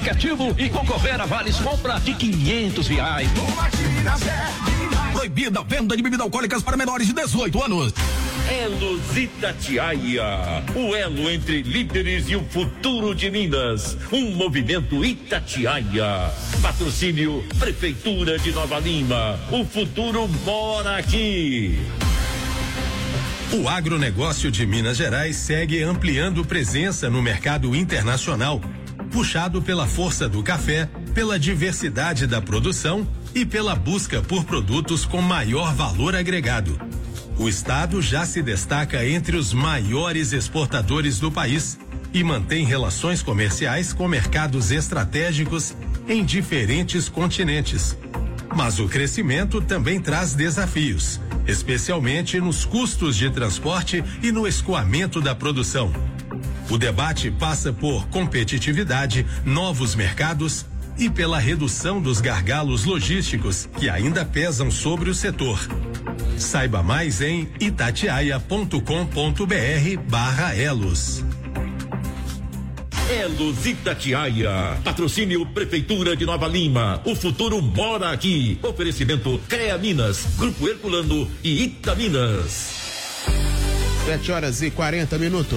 aplicativo e concorrer a vales compra de R$500. Proibida a venda de bebidas alcoólicas para menores de 18 anos. Elos Itatiaia, o elo entre líderes e o futuro de Minas. Um movimento Itatiaia. Patrocínio Prefeitura de Nova Lima. O futuro mora aqui. O agronegócio de Minas Gerais segue ampliando presença no mercado internacional, puxado pela força do café, pela diversidade da produção e pela busca por produtos com maior valor agregado. O estado já se destaca entre os maiores exportadores do país e mantém relações comerciais com mercados estratégicos em diferentes continentes. Mas o crescimento também traz desafios, especialmente nos custos de transporte e no escoamento da produção. O debate passa por competitividade, novos mercados e pela redução dos gargalos logísticos que ainda pesam sobre o setor. Saiba mais em itatiaia.com.br/elos. Elos Itatiaia, patrocínio Prefeitura de Nova Lima, o futuro mora aqui. Oferecimento CREA Minas, Grupo Herculano e Itaminas. 7h40.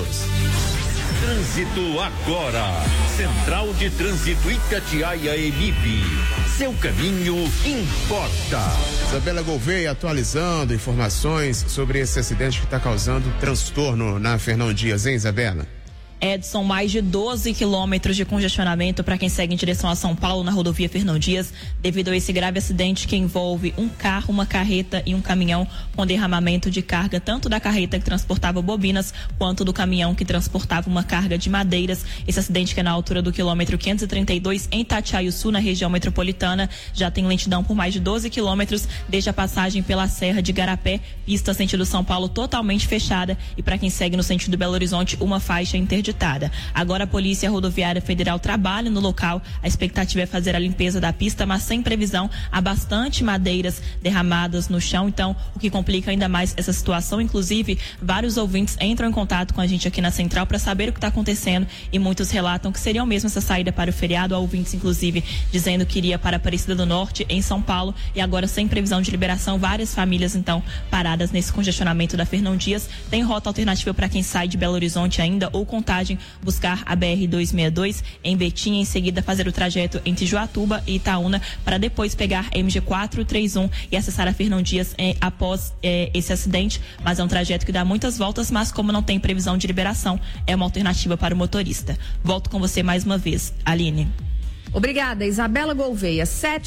Trânsito agora. Central de Trânsito Itatiaia EMIB. Seu caminho importa. Isabela Gouveia atualizando informações sobre esse acidente que está causando transtorno na Fernão Dias, hein, Isabela? Edson, mais de 12 quilômetros de congestionamento para quem segue em direção a São Paulo na rodovia Fernão Dias, devido a esse grave acidente que envolve um carro, uma carreta e um caminhão com derramamento de carga, tanto da carreta que transportava bobinas, quanto do caminhão que transportava uma carga de madeiras. Esse acidente, que é na altura do quilômetro 532, em Itatiaia-Sul, na região metropolitana, já tem lentidão por mais de 12 quilômetros, desde a passagem pela Serra de Garapé, pista sentido São Paulo totalmente fechada, e para quem segue no sentido Belo Horizonte, uma faixa interditada. Agora a Polícia Rodoviária Federal trabalha no local. A expectativa é fazer a limpeza da pista, mas sem previsão. Há bastante madeiras derramadas no chão, então o que complica ainda mais essa situação. Inclusive, vários ouvintes entram em contato com a gente aqui na Central para saber o que está acontecendo, e muitos relatam que seriam mesmo essa saída para o feriado. Há ouvintes, inclusive, dizendo que iria para Aparecida do Norte, em São Paulo, e agora sem previsão de liberação. Várias famílias, então, paradas nesse congestionamento da Fernão Dias. Tem rota alternativa para quem sai de Belo Horizonte ainda, ou Contagem, buscar a BR-262 em Betim, em seguida fazer o trajeto entre Joatuba e Itaúna, para depois pegar a MG-431 e acessar a Fernão Dias após esse acidente. Mas é um trajeto que dá muitas voltas, mas como não tem previsão de liberação, é uma alternativa para o motorista. Volto com você mais uma vez, Aline. Obrigada, Isabela Gouveia.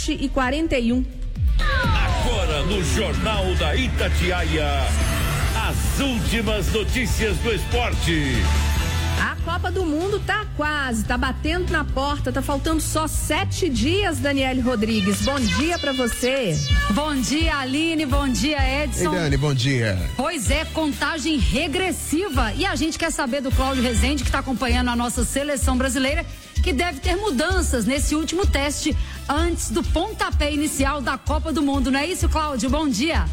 7h41. Agora no Jornal da Itatiaia, as últimas notícias do esporte. A Copa do Mundo tá quase, tá batendo na porta, tá faltando só 7 dias, Daniele Rodrigues. Bom dia pra você. Bom dia, Aline, bom dia, Edson. Ei, Dani, bom dia. Pois é, contagem regressiva. E a gente quer saber do Cláudio Rezende, que tá acompanhando a nossa seleção brasileira, que deve ter mudanças nesse último teste antes do pontapé inicial da Copa do Mundo. Não é isso, Cláudio? Bom dia.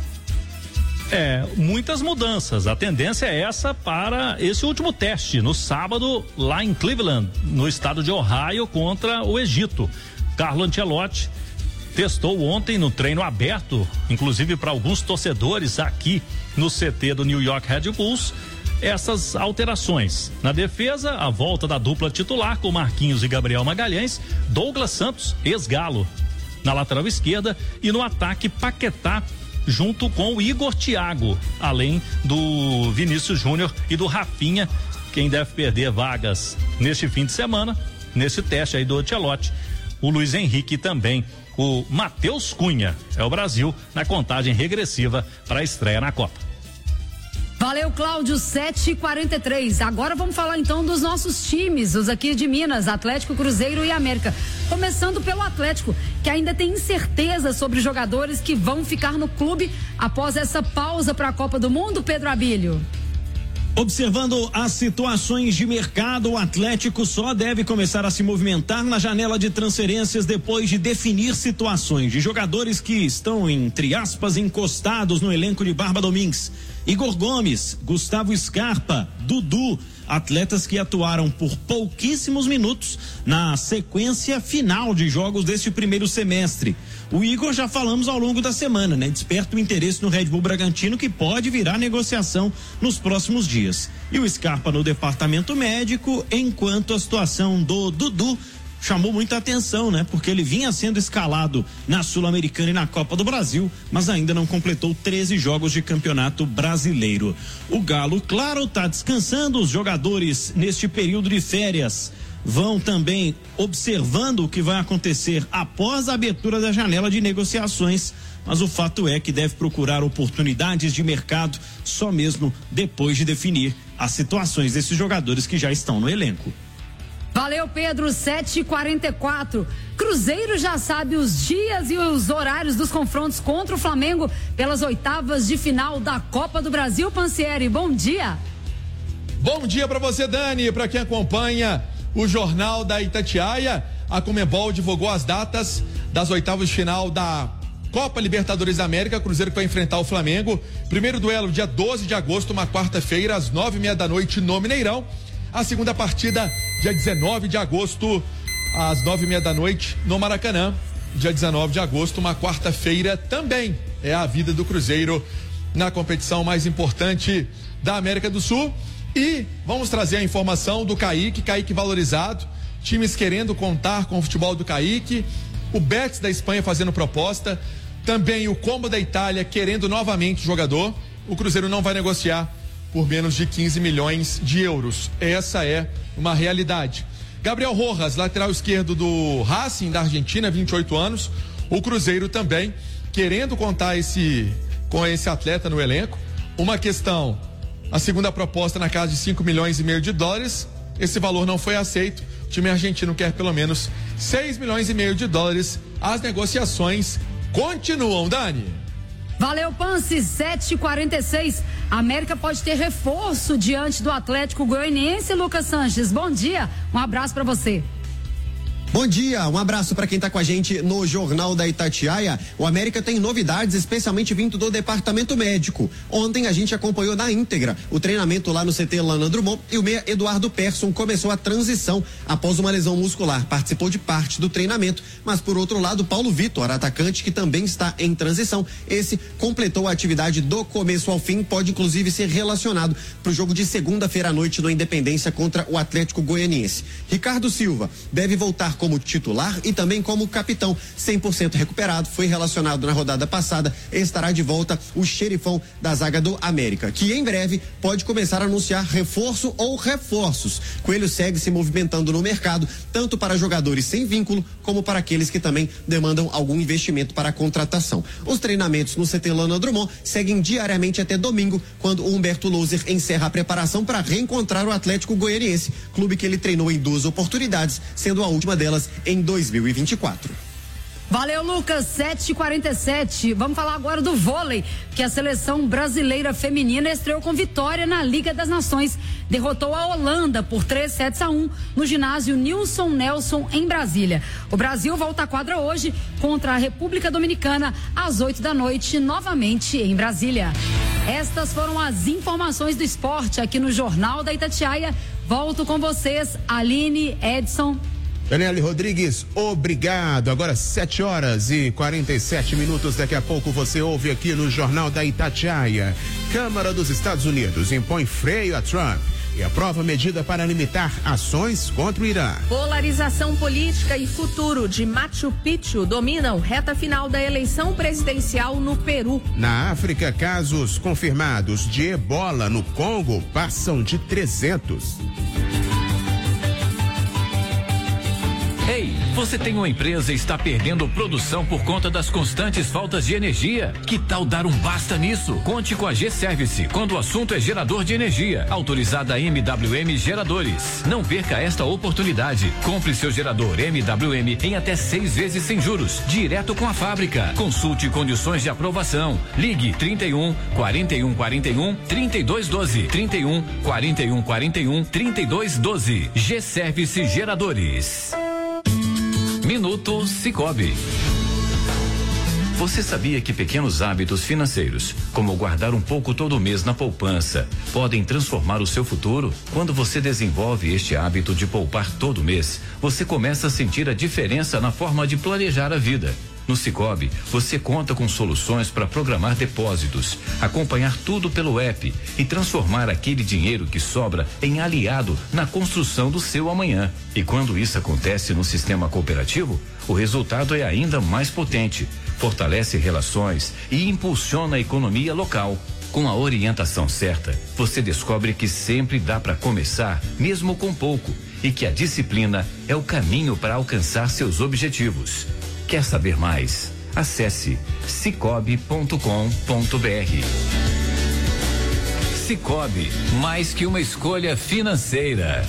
Muitas mudanças. A tendência é essa para esse último teste, no sábado, lá em Cleveland, no estado de Ohio, contra o Egito. Carlo Ancelotti testou ontem no treino aberto, inclusive para alguns torcedores aqui no CT do New York Red Bulls, essas alterações. Na defesa, a volta da dupla titular com Marquinhos e Gabriel Magalhães, Douglas Santos, ex-Galo, na lateral esquerda, e no ataque, Paquetá junto com o Igor Thiago, além do Vinícius Júnior e do Rafinha. Quem deve perder vagas neste fim de semana, nesse teste aí do Ancelotti, o Luiz Henrique e também o Matheus Cunha. É o Brasil na contagem regressiva para a estreia na Copa. Valeu, Cláudio. 7h43. Agora vamos falar então dos nossos times, os aqui de Minas, Atlético, Cruzeiro e América. Começando pelo Atlético, que ainda tem incerteza sobre jogadores que vão ficar no clube após essa pausa para a Copa do Mundo, Pedro Abílio. Observando as situações de mercado, o Atlético só deve começar a se movimentar na janela de transferências depois de definir situações de jogadores que estão, entre aspas, encostados no elenco de Barba Domingues. Igor Gomes, Gustavo Scarpa, Dudu, atletas que atuaram por pouquíssimos minutos na sequência final de jogos deste primeiro semestre. O Igor já falamos ao longo da semana, né? Desperta o interesse no Red Bull Bragantino, que pode virar negociação nos próximos dias. E o Scarpa no departamento médico, enquanto a situação do Dudu chamou muita atenção, né? Porque ele vinha sendo escalado na Sul-Americana e na Copa do Brasil, mas ainda não completou 13 jogos de campeonato brasileiro. O Galo, claro, está descansando. Os jogadores neste período de férias vão também observando o que vai acontecer após a abertura da janela de negociações, mas o fato é que deve procurar oportunidades de mercado só mesmo depois de definir as situações desses jogadores que já estão no elenco. Valeu, Pedro. 7h44. Cruzeiro já sabe os dias e os horários dos confrontos contra o Flamengo pelas oitavas de final da Copa do Brasil. Pansieri, bom dia. Bom dia para você, Dani, para quem acompanha o Jornal da Itatiaia. A Conmebol divulgou as datas das oitavas de final da Copa Libertadores da América. Cruzeiro que vai enfrentar o Flamengo. Primeiro duelo dia 12 de agosto, uma quarta-feira, às 9:30 da noite no Mineirão. A segunda partida dia 19 de agosto, às 9:30 da noite no Maracanã. Dia 19 de agosto, uma quarta-feira também. É a vida do Cruzeiro na competição mais importante da América do Sul. E vamos trazer a informação do Kaique valorizado, times querendo contar com o futebol do Kaique, o Betis da Espanha fazendo proposta, também o Como da Itália querendo novamente o jogador. O Cruzeiro não vai negociar por menos de 15 milhões de euros. Essa é uma realidade. Gabriel Rojas, lateral esquerdo do Racing da Argentina, 28 anos. O Cruzeiro também querendo contar com esse atleta no elenco. Uma questão, a segunda proposta na casa de 5 milhões e meio de dólares. Esse valor não foi aceito. O time argentino quer pelo menos 6 milhões e meio de dólares. As negociações continuam, Dani. Valeu, Pansi. 7h46. A América pode ter reforço diante do Atlético Goianiense. Lucas Sanches, bom dia. Um abraço para você. Bom dia, um abraço para quem tá com a gente no Jornal da Itatiaia. O América tem novidades, especialmente vindo do departamento médico. Ontem a gente acompanhou na íntegra o treinamento lá no CT Lana Drummond e o meia Eduardo Persson começou a transição após uma lesão muscular. Participou de parte do treinamento, mas por outro lado, Paulo Vitor, atacante que também está em transição, esse completou a atividade do começo ao fim, pode inclusive ser relacionado para o jogo de segunda-feira à noite no Independência contra o Atlético Goianiense. Ricardo Silva deve voltar como titular e também como capitão, 100% recuperado, foi relacionado na rodada passada, estará de volta o xerifão da zaga do América, que em breve pode começar a anunciar reforço ou reforços. Coelho segue se movimentando no mercado, tanto para jogadores sem vínculo, como para aqueles que também demandam algum investimento para a contratação. Os treinamentos no CT Lana Drummond seguem diariamente até domingo, quando o Humberto Louser encerra a preparação para reencontrar o Atlético Goianiense, clube que ele treinou em 2 oportunidades, sendo a última delas em 2024. Valeu, Lucas. 7h47. Vamos falar agora do vôlei, que a seleção brasileira feminina estreou com vitória na Liga das Nações. Derrotou a Holanda por 3-1 no ginásio Nilson Nelson, em Brasília. O Brasil volta à quadra hoje contra a República Dominicana às 8 da noite, novamente em Brasília. Estas foram as informações do esporte aqui no Jornal da Itatiaia. Volto com vocês, Aline, Edson. Daniele Rodrigues, obrigado. Agora 7h47. Daqui a pouco você ouve aqui no Jornal da Itatiaia. Câmara dos Estados Unidos impõe freio a Trump e aprova medida para limitar ações contra o Irã. Polarização política e futuro de Machu Picchu dominam reta final da eleição presidencial no Peru. Na África, casos confirmados de ebola no Congo passam de 300. Ei, você tem uma empresa e está perdendo produção por conta das constantes faltas de energia? Que tal dar um basta nisso? Conte com a G-Service quando o assunto é gerador de energia. Autorizada MWM Geradores. Não perca esta oportunidade. Compre seu gerador MWM em até 6 vezes sem juros, direto com a fábrica. Consulte condições de aprovação. Ligue 31 41 41 32 12. 31 41 41 32 12. G-Service Geradores. Minuto Cicobi. Você sabia que pequenos hábitos financeiros, como guardar um pouco todo mês na poupança, podem transformar o seu futuro? Quando você desenvolve este hábito de poupar todo mês, você começa a sentir a diferença na forma de planejar a vida. No Sicoob, você conta com soluções para programar depósitos, acompanhar tudo pelo app e transformar aquele dinheiro que sobra em aliado na construção do seu amanhã. E quando isso acontece no sistema cooperativo, o resultado é ainda mais potente, fortalece relações e impulsiona a economia local. Com a orientação certa, você descobre que sempre dá para começar, mesmo com pouco, e que a disciplina é o caminho para alcançar seus objetivos. Quer saber mais? Acesse sicoob.com.br. Sicoob, mais que uma escolha financeira.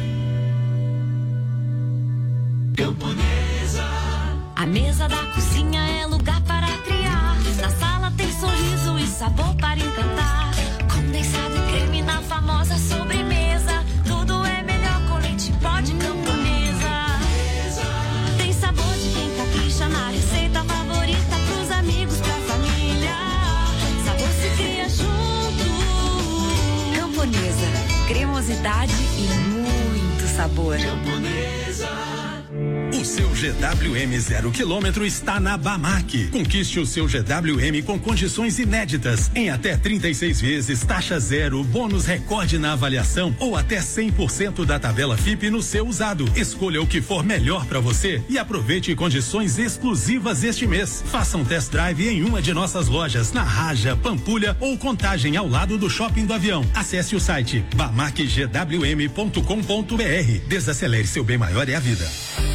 Camponesa. A mesa da cozinha é lugar para criar. Na sala tem sorriso e sabor para encantar. Condensado e creme na famosa sobremesa. Tudo é melhor com leite pó de Camponesa. Tem sabor de quem capricha na receita favorita pros amigos, pra família. Sabor se cria junto. Camponesa, cremosidade e muito sabor. Camponesa. O seu GWM 0 km está na Bamac. Conquiste o seu GWM com condições inéditas, em até 36 vezes, taxa zero, bônus recorde na avaliação ou até 100% da tabela FIP no seu usado. Escolha o que for melhor para você e aproveite condições exclusivas este mês. Faça um test drive em uma de nossas lojas, na Raja, Pampulha ou Contagem, ao lado do Shopping do Avião. Acesse o site bamacgwm.com.br. Desacelere, seu bem maior é a vida.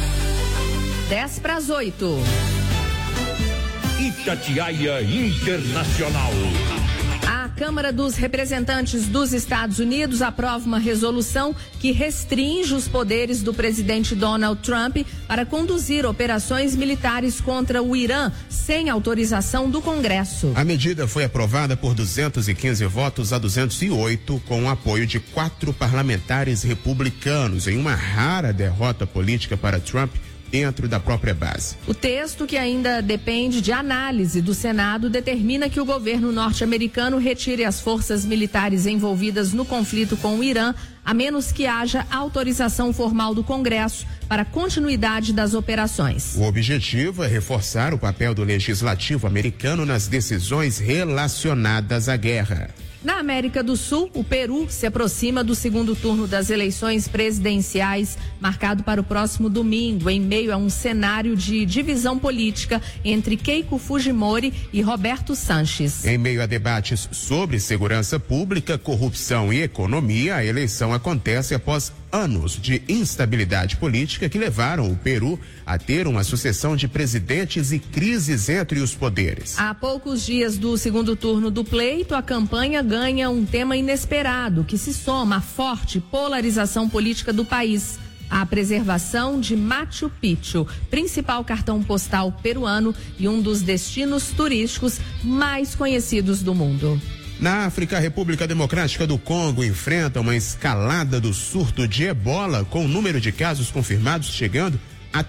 7:50. Itatiaia Internacional. A Câmara dos Representantes dos Estados Unidos aprova uma resolução que restringe os poderes do presidente Donald Trump para conduzir operações militares contra o Irã sem autorização do Congresso. A medida foi aprovada por 215 votos a 208, com o apoio de 4 parlamentares republicanos, em uma rara derrota política para Trump dentro da própria base. O texto, que ainda depende de análise do Senado, determina que o governo norte-americano retire as forças militares envolvidas no conflito com o Irã, a menos que haja autorização formal do Congresso para a continuidade das operações. O objetivo é reforçar o papel do legislativo americano nas decisões relacionadas à guerra. Na América do Sul, o Peru se aproxima do segundo turno das eleições presidenciais, marcado para o próximo domingo, em meio a um cenário de divisão política entre Keiko Fujimori e Roberto Sanches. Em meio a debates sobre segurança pública, corrupção e economia, a eleição acontece após anos de instabilidade política que levaram o Peru a ter uma sucessão de presidentes e crises entre os poderes. Há poucos dias do segundo turno do pleito, a campanha ganha um tema inesperado que se soma à forte polarização política do país: a preservação de Machu Picchu, principal cartão postal peruano e um dos destinos turísticos mais conhecidos do mundo. Na África, a República Democrática do Congo enfrenta uma escalada do surto de ebola, com o número de casos confirmados chegando a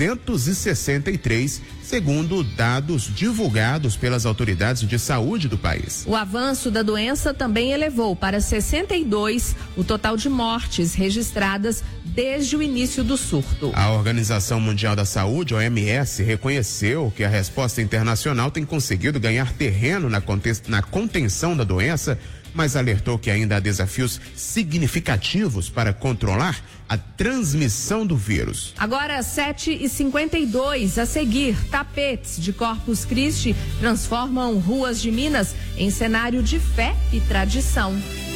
363, segundo dados divulgados pelas autoridades de saúde do país. O avanço da doença também elevou para 62 o total de mortes registradas desde o início do surto. A Organização Mundial da Saúde, OMS, reconheceu que a resposta internacional tem conseguido ganhar terreno na contenção da doença, mas alertou que ainda há desafios significativos para controlar a transmissão do vírus. Agora, 7:52, a seguir, tapetes de Corpus Christi transformam ruas de Minas em cenário de fé e tradição.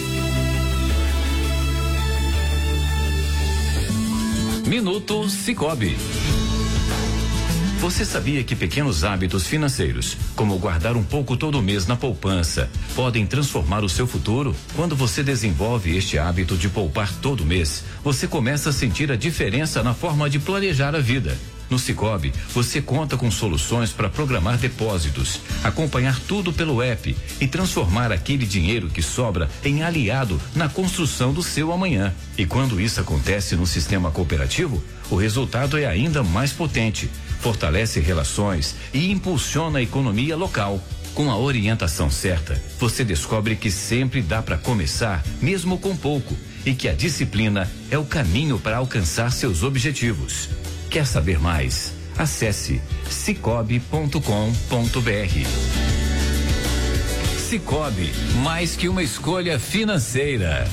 Minuto Sicoob. Você sabia que pequenos hábitos financeiros, como guardar um pouco todo mês na poupança, podem transformar o seu futuro? Quando você desenvolve este hábito de poupar todo mês, você começa a sentir a diferença na forma de planejar a vida. No Sicoob, você conta com soluções para programar depósitos, acompanhar tudo pelo app e transformar aquele dinheiro que sobra em aliado na construção do seu amanhã. E quando isso acontece no sistema cooperativo, o resultado é ainda mais potente, fortalece relações e impulsiona a economia local. Com a orientação certa, você descobre que sempre dá para começar, mesmo com pouco, e que a disciplina é o caminho para alcançar seus objetivos. Quer saber mais? Acesse sicoob.com.br. Sicoob, mais que uma escolha financeira.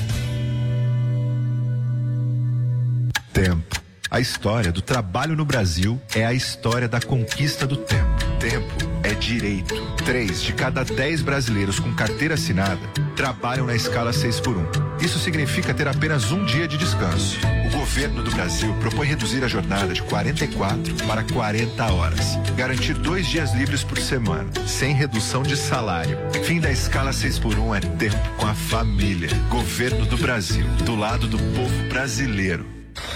Tempo. A história do trabalho no Brasil é a história da conquista do tempo. Tempo é direito. 3 de cada 10 brasileiros com carteira assinada trabalham na escala 6x1. Isso significa ter apenas um dia de descanso. O governo do Brasil propõe reduzir a jornada de 44 para 40 horas. Garantir 2 dias livres por semana, sem redução de salário. Fim da escala 6x1 é tempo com a família. Governo do Brasil, do lado do povo brasileiro.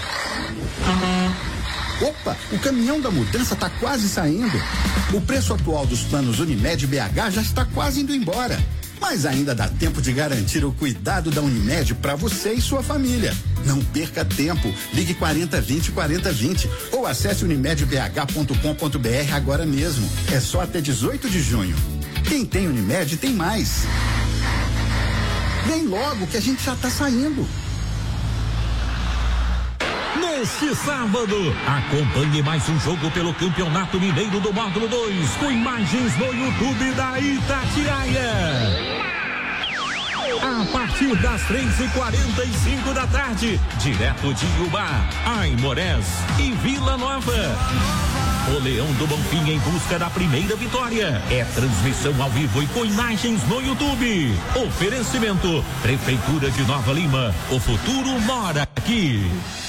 Opa, o caminhão da mudança está quase saindo. O preço atual dos planos Unimed BH já está quase indo embora. Mas ainda dá tempo de garantir o cuidado da Unimed para você e sua família. Não perca tempo. Ligue 4020 4020 ou acesse unimedbh.com.br agora mesmo. É só até 18 de junho. Quem tem Unimed tem mais. Vem logo que a gente já está saindo. Neste sábado, acompanhe mais um jogo pelo Campeonato Mineiro do Módulo 2, com imagens no YouTube da Itatiaia. A partir das 3h45 da tarde, direto de Iubá, Aimorés e Vila Nova. O Leão do Bonfim em busca da primeira vitória. É transmissão ao vivo e com imagens no YouTube. Oferecimento: Prefeitura de Nova Lima. O futuro mora aqui.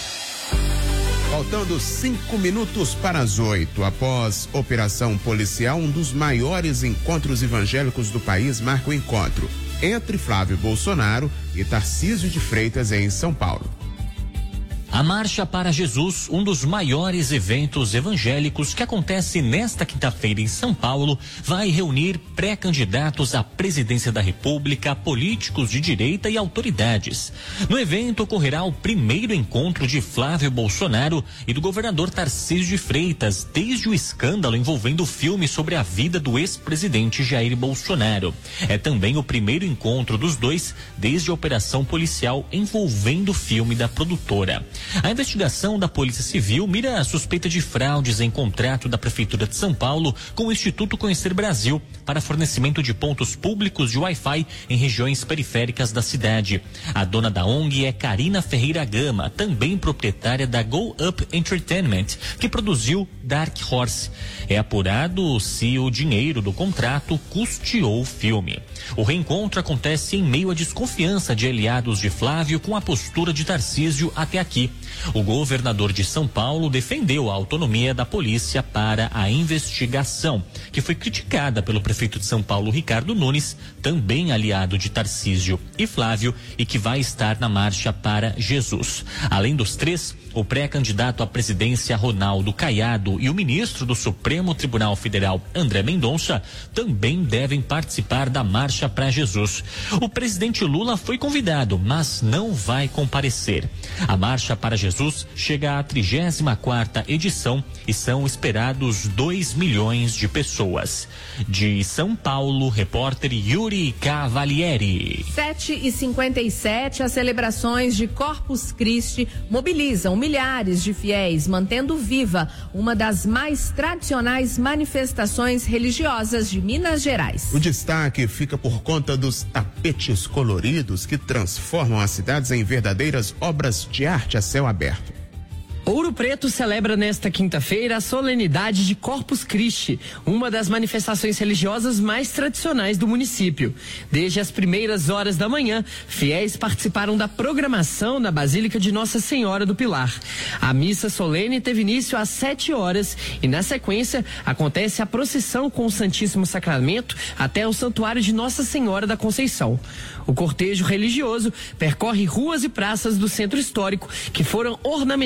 Faltando 5 minutos para as 8, após operação policial, um dos maiores encontros evangélicos do país marca o encontro entre Flávio Bolsonaro e Tarcísio de Freitas em São Paulo. A Marcha para Jesus, um dos maiores eventos evangélicos que acontece nesta quinta-feira em São Paulo, vai reunir pré-candidatos à presidência da República, políticos de direita e autoridades. No evento ocorrerá o primeiro encontro de Flávio Bolsonaro e do governador Tarcísio de Freitas, desde o escândalo envolvendo o filme sobre a vida do ex-presidente Jair Bolsonaro. É também o primeiro encontro dos dois desde a operação policial envolvendo o filme da produtora. A investigação da Polícia Civil mira a suspeita de fraudes em contrato da Prefeitura de São Paulo com o Instituto Conhecer Brasil para fornecimento de pontos públicos de Wi-Fi em regiões periféricas da cidade. A dona da ONG é Karina Ferreira Gama, também proprietária da Go Up Entertainment, que produziu Dark Horse. É apurado se o dinheiro do contrato custeou o filme. O reencontro acontece em meio à desconfiança de aliados de Flávio com a postura de Tarcísio até aqui. O governador de São Paulo defendeu a autonomia da polícia para a investigação, que foi criticada pelo prefeito de São Paulo, Ricardo Nunes, também aliado de Tarcísio e Flávio, e que vai estar na Marcha para Jesus. Além dos três, o pré-candidato à presidência Ronaldo Caiado e o ministro do Supremo Tribunal Federal André Mendonça também devem participar da Marcha para Jesus. O presidente Lula foi convidado, mas não vai comparecer. A Marcha para Jesus chega à 34ª edição e são esperados 2 milhões de pessoas. De São Paulo, repórter Yuri Cavalieri. 7h57, as celebrações de Corpus Christi mobilizam milhares de fiéis, mantendo viva uma das mais tradicionais manifestações religiosas de Minas Gerais. O destaque fica por conta dos tapetes coloridos que transformam as cidades em verdadeiras obras de arte a céu aberto. Ouro Preto celebra nesta quinta-feira a solenidade de Corpus Christi, uma das manifestações religiosas mais tradicionais do município. Desde as primeiras horas da manhã, fiéis participaram da programação na Basílica de Nossa Senhora do Pilar. A missa solene teve início às 7 horas e, na sequência, acontece a procissão com o Santíssimo Sacramento até o Santuário de Nossa Senhora da Conceição. O cortejo religioso percorre ruas e praças do centro histórico, que foram ornamentadas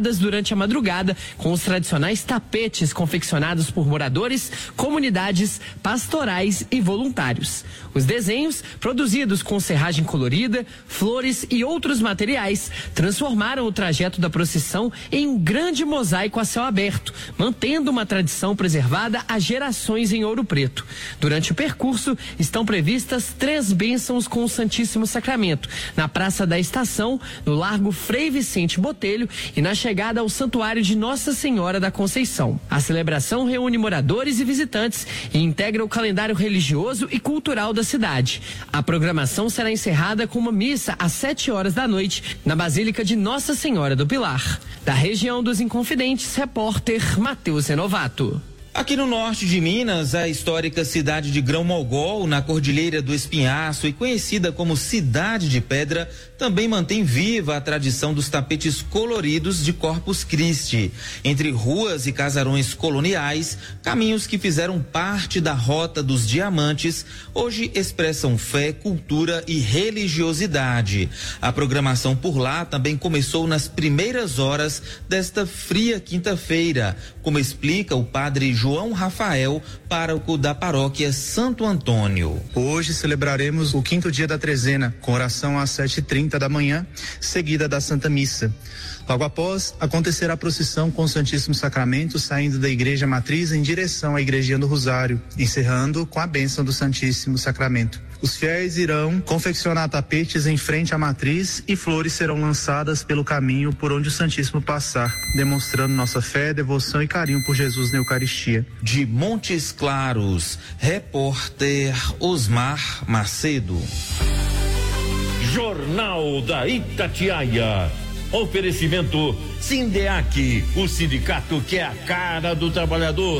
montadas durante a madrugada com os tradicionais tapetes confeccionados por moradores, comunidades, pastorais e voluntários. Os desenhos, produzidos com serragem colorida, flores e outros materiais, transformaram o trajeto da procissão em um grande mosaico a céu aberto, mantendo uma tradição preservada há gerações em Ouro Preto. Durante o percurso, estão previstas 3 bênçãos com o Santíssimo Sacramento, na Praça da Estação, no Largo Frei Vicente Botelho e na chegada ao Santuário de Nossa Senhora da Conceição. A celebração reúne moradores e visitantes e integra o calendário religioso e cultural da cidade. A programação será encerrada com uma missa às 7 horas da noite na Basílica de Nossa Senhora do Pilar. Da região dos Inconfidentes, repórter Matheus Renovato. Aqui no norte de Minas, a histórica cidade de Grão-Mogol, na Cordilheira do Espinhaço e conhecida como Cidade de Pedra, também mantém viva a tradição dos tapetes coloridos de Corpus Christi. Entre ruas e casarões coloniais, caminhos que fizeram parte da Rota dos Diamantes, hoje expressam fé, cultura e religiosidade. A programação por lá também começou nas primeiras horas desta fria quinta-feira, como explica o padre João Rafael, pároco da paróquia Santo Antônio. Hoje celebraremos o 5º dia da trezena, com oração às 7h30 da manhã, seguida da Santa Missa. Logo após, acontecerá a procissão com o Santíssimo Sacramento, saindo da Igreja Matriz em direção à Igrejinha do Rosário, encerrando com a bênção do Santíssimo Sacramento. Os fiéis irão confeccionar tapetes em frente à matriz e flores serão lançadas pelo caminho por onde o Santíssimo passar, demonstrando nossa fé, devoção e carinho por Jesus na Eucaristia. De Montes Claros, repórter Osmar Macedo. Jornal da Itatiaia. Oferecimento Sindeac, o sindicato que é a cara do trabalhador.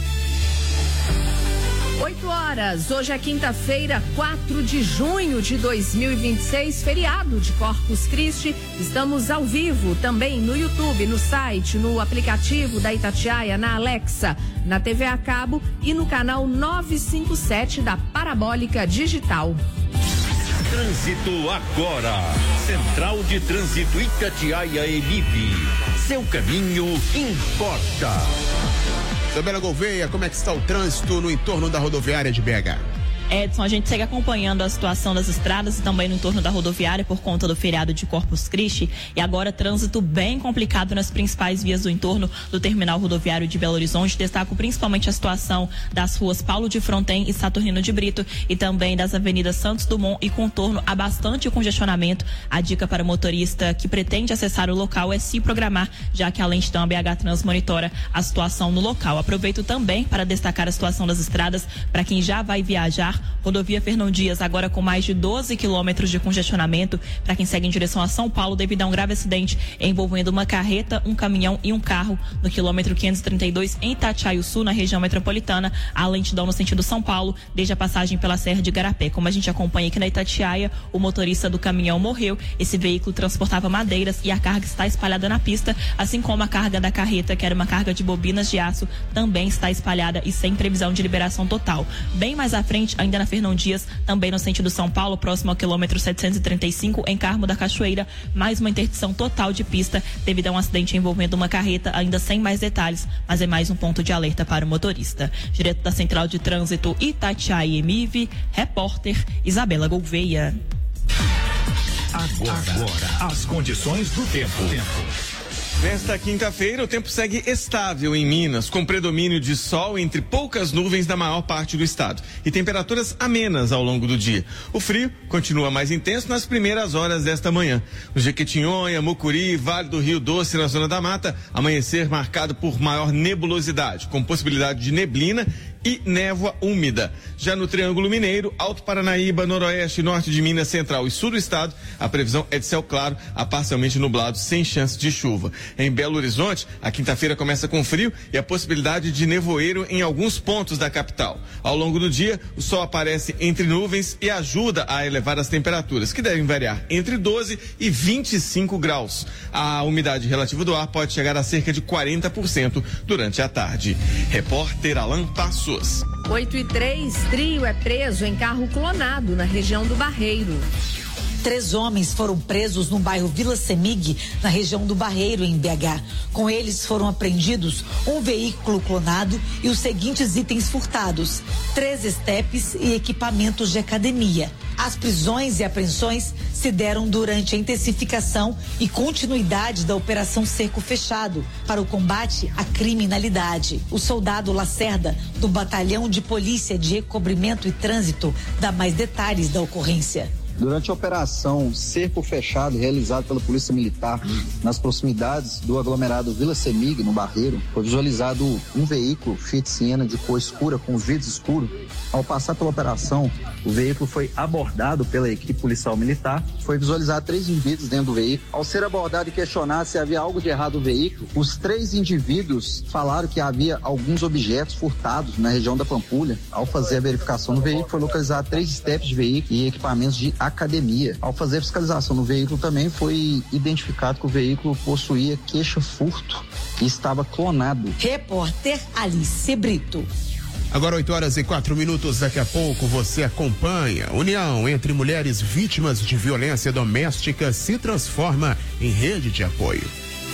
8 horas, hoje é quinta-feira, 4 de junho de 2026, feriado de Corpus Christi. Estamos ao vivo também no YouTube, no site, no aplicativo da Itatiaia, na Alexa, na TV a cabo e no canal 957 da Parabólica Digital. Trânsito agora. Central de Trânsito Itatiaia Emip. Seu caminho importa. Isabela Gouveia, como é que está o trânsito no entorno da rodoviária de BH? Edson, a gente segue acompanhando a situação das estradas e também no entorno da rodoviária por conta do feriado de Corpus Christi. E agora trânsito bem complicado nas principais vias do entorno do terminal rodoviário de Belo Horizonte. Destaco principalmente a situação das ruas Paulo de Fronten e Saturnino de Brito e também das avenidas Santos Dumont e contorno. Há bastante congestionamento. A dica para o motorista que pretende acessar o local é se programar, já que a lentidão BH Trans monitora a situação no local. Aproveito também para destacar a situação das estradas para quem já vai viajar. Rodovia Fernão Dias agora com mais de 12 quilômetros de congestionamento para quem segue em direção a São Paulo devido a um grave acidente envolvendo uma carreta, um caminhão e um carro no quilômetro 532 em Itatiaia-Sul, na região metropolitana. A lentidão no sentido São Paulo desde a passagem pela Serra de Igarapé. Como a gente acompanha aqui na Itatiaia, o motorista do caminhão morreu. Esse veículo transportava madeiras e a carga está espalhada na pista, assim como a carga da carreta, que era uma carga de bobinas de aço, também está espalhada e sem previsão de liberação total. Bem mais à frente, ainda na Fernão Dias, também no sentido São Paulo, próximo ao quilômetro 735, em Carmo da Cachoeira, mais uma interdição total de pista devido a um acidente envolvendo uma carreta, ainda sem mais detalhes, mas é mais um ponto de alerta para o motorista. Direto da Central de Trânsito Itatiaia Emive, repórter Isabela Gouveia. Agora, as condições do tempo. Nesta quinta-feira, o tempo segue estável em Minas, com predomínio de sol entre poucas nuvens na maior parte do estado e temperaturas amenas ao longo do dia. O frio continua mais intenso nas primeiras horas desta manhã. No Jequitinhonha, Mucuri, Vale do Rio Doce, na Zona da Mata, amanhecer marcado por maior nebulosidade, com possibilidade de neblina e névoa úmida. Já no Triângulo Mineiro, Alto Paranaíba, Noroeste, Norte de Minas, Central e Sul do estado, a previsão é de céu claro a parcialmente nublado, sem chance de chuva. Em Belo Horizonte, a quinta-feira começa com frio e a possibilidade de nevoeiro em alguns pontos da capital. Ao longo do dia, o sol aparece entre nuvens e ajuda a elevar as temperaturas, que devem variar entre 12 e 25 graus. A umidade relativa do ar pode chegar a cerca de 40% durante a tarde. Repórter Alan Passos. 8:03, trio é preso em carro clonado na região do Barreiro. 3 homens foram presos no bairro Vila Semig, na região do Barreiro, em BH. Com eles foram apreendidos um veículo clonado e os seguintes itens furtados: 3 estepes e equipamentos de academia. As prisões e apreensões se deram durante a intensificação e continuidade da Operação Cerco Fechado para o combate à criminalidade. O soldado Lacerda, do Batalhão de Polícia de Recobrimento e Trânsito, dá mais detalhes da ocorrência. Durante a operação Cerco Fechado, realizada pela Polícia Militar nas proximidades do aglomerado Vila Semig, no Barreiro, foi visualizado um veículo Fiat Siena de cor escura com os vidros escuros. Ao passar pela operação, o veículo foi abordado pela equipe policial militar. Foi visualizado 3 indivíduos dentro do veículo. Ao ser abordado e questionado se havia algo de errado no veículo, os 3 indivíduos falaram que havia alguns objetos furtados na região da Pampulha. Ao fazer a verificação do veículo, foi localizado 3 estepes de veículo e equipamentos de academia. Ao fazer a fiscalização no veículo, também foi identificado que o veículo possuía queixa-furto e estava clonado. Repórter Alice Brito. Agora 8h04, daqui a pouco você acompanha. União entre mulheres vítimas de violência doméstica se transforma em rede de apoio.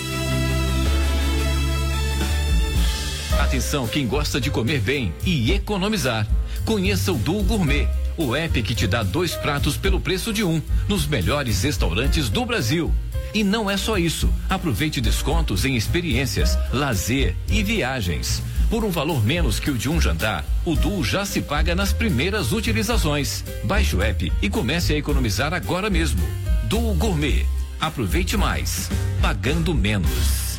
Atenção, quem gosta de comer bem e economizar. Conheça o Duo Gourmet, o app que te dá 2 pratos pelo preço de um, nos melhores restaurantes do Brasil. E não é só isso. Aproveite descontos em experiências, lazer e viagens. Por um valor menos que o de um jantar, o Duo já se paga nas primeiras utilizações. Baixe o app e comece a economizar agora mesmo. Duo Gourmet. Aproveite mais, pagando menos.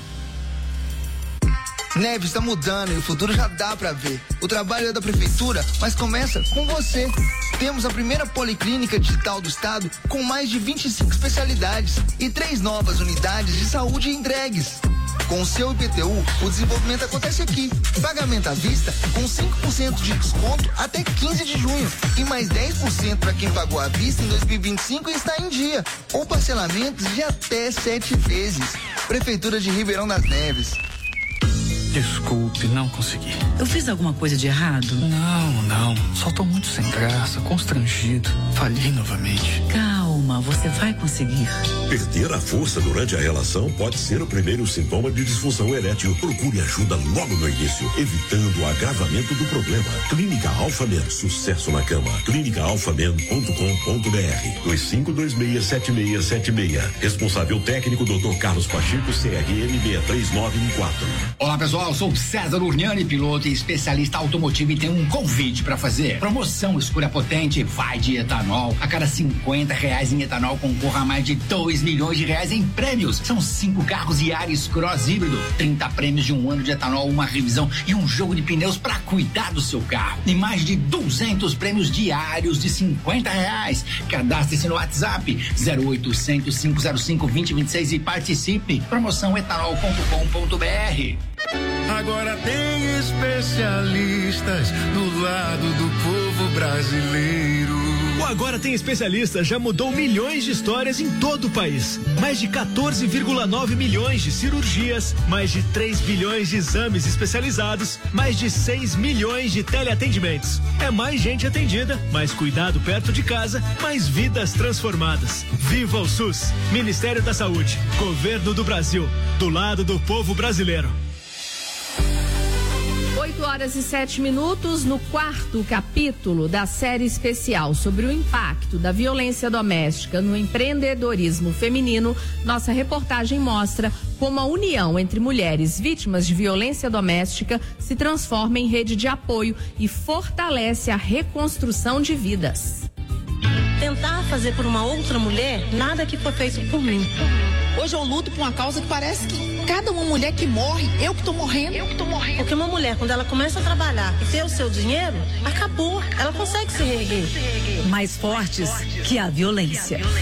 Neves está mudando e o futuro já dá pra ver. O trabalho é da prefeitura, mas começa com você. Temos a primeira policlínica digital do estado com mais de 25 especialidades e 3 novas unidades de saúde entregues. Com o seu IPTU, o desenvolvimento acontece aqui. Pagamento à vista com 5% de desconto até 15 de junho e mais 10% para quem pagou à vista em 2025 e está em dia. Ou parcelamentos de até 7 vezes. Prefeitura de Ribeirão das Neves. Desculpe, não consegui. Eu fiz alguma coisa de errado? Não. Só tô muito sem graça, constrangido. Falhei novamente. Calma, você vai conseguir. Perder a força durante a relação pode ser o primeiro sintoma de disfunção erétil. Procure ajuda logo no início, evitando o agravamento do problema. Clínica Alphamen, sucesso na cama. clínicaalphamen.com.br 25267676. Responsável técnico Dr. Carlos Pacheco, CRM 63914. Olá pessoal, eu sou o César Urniani, piloto e especialista automotivo, e tenho um convite para fazer. Promoção Escolha Potente vai de etanol. A cada R$50 em etanol concorra a mais de R$2 milhões em prêmios. São 5 carros Yaris Cross híbrido, 30 prêmios de 1 ano de etanol, uma revisão e um jogo de pneus para cuidar do seu carro. E mais de 200 prêmios diários de R$50. Cadastre-se no WhatsApp 0800 505 2026 e participe. Promoção etanol.com.br. Agora tem especialistas do lado do povo brasileiro. O Agora Tem Especialistas já mudou milhões de histórias em todo o país. Mais de 14,9 milhões de cirurgias, mais de 3 bilhões de exames especializados, mais de 6 milhões de teleatendimentos. É mais gente atendida, mais cuidado perto de casa, mais vidas transformadas. Viva o SUS! Ministério da Saúde, Governo do Brasil, do lado do povo brasileiro. 8h07, no 4º capítulo da série especial sobre o impacto da violência doméstica no empreendedorismo feminino, nossa reportagem mostra como a união entre mulheres vítimas de violência doméstica se transforma em rede de apoio e fortalece a reconstrução de vidas. Tentar fazer por uma outra mulher nada que foi feito por mim. Hoje eu luto por uma causa que parece que cada uma mulher que morre, eu que tô morrendo. Porque uma mulher, quando ela começa a trabalhar e ter o seu dinheiro, acabou. Ela consegue se reerguer. Mais fortes que a violência.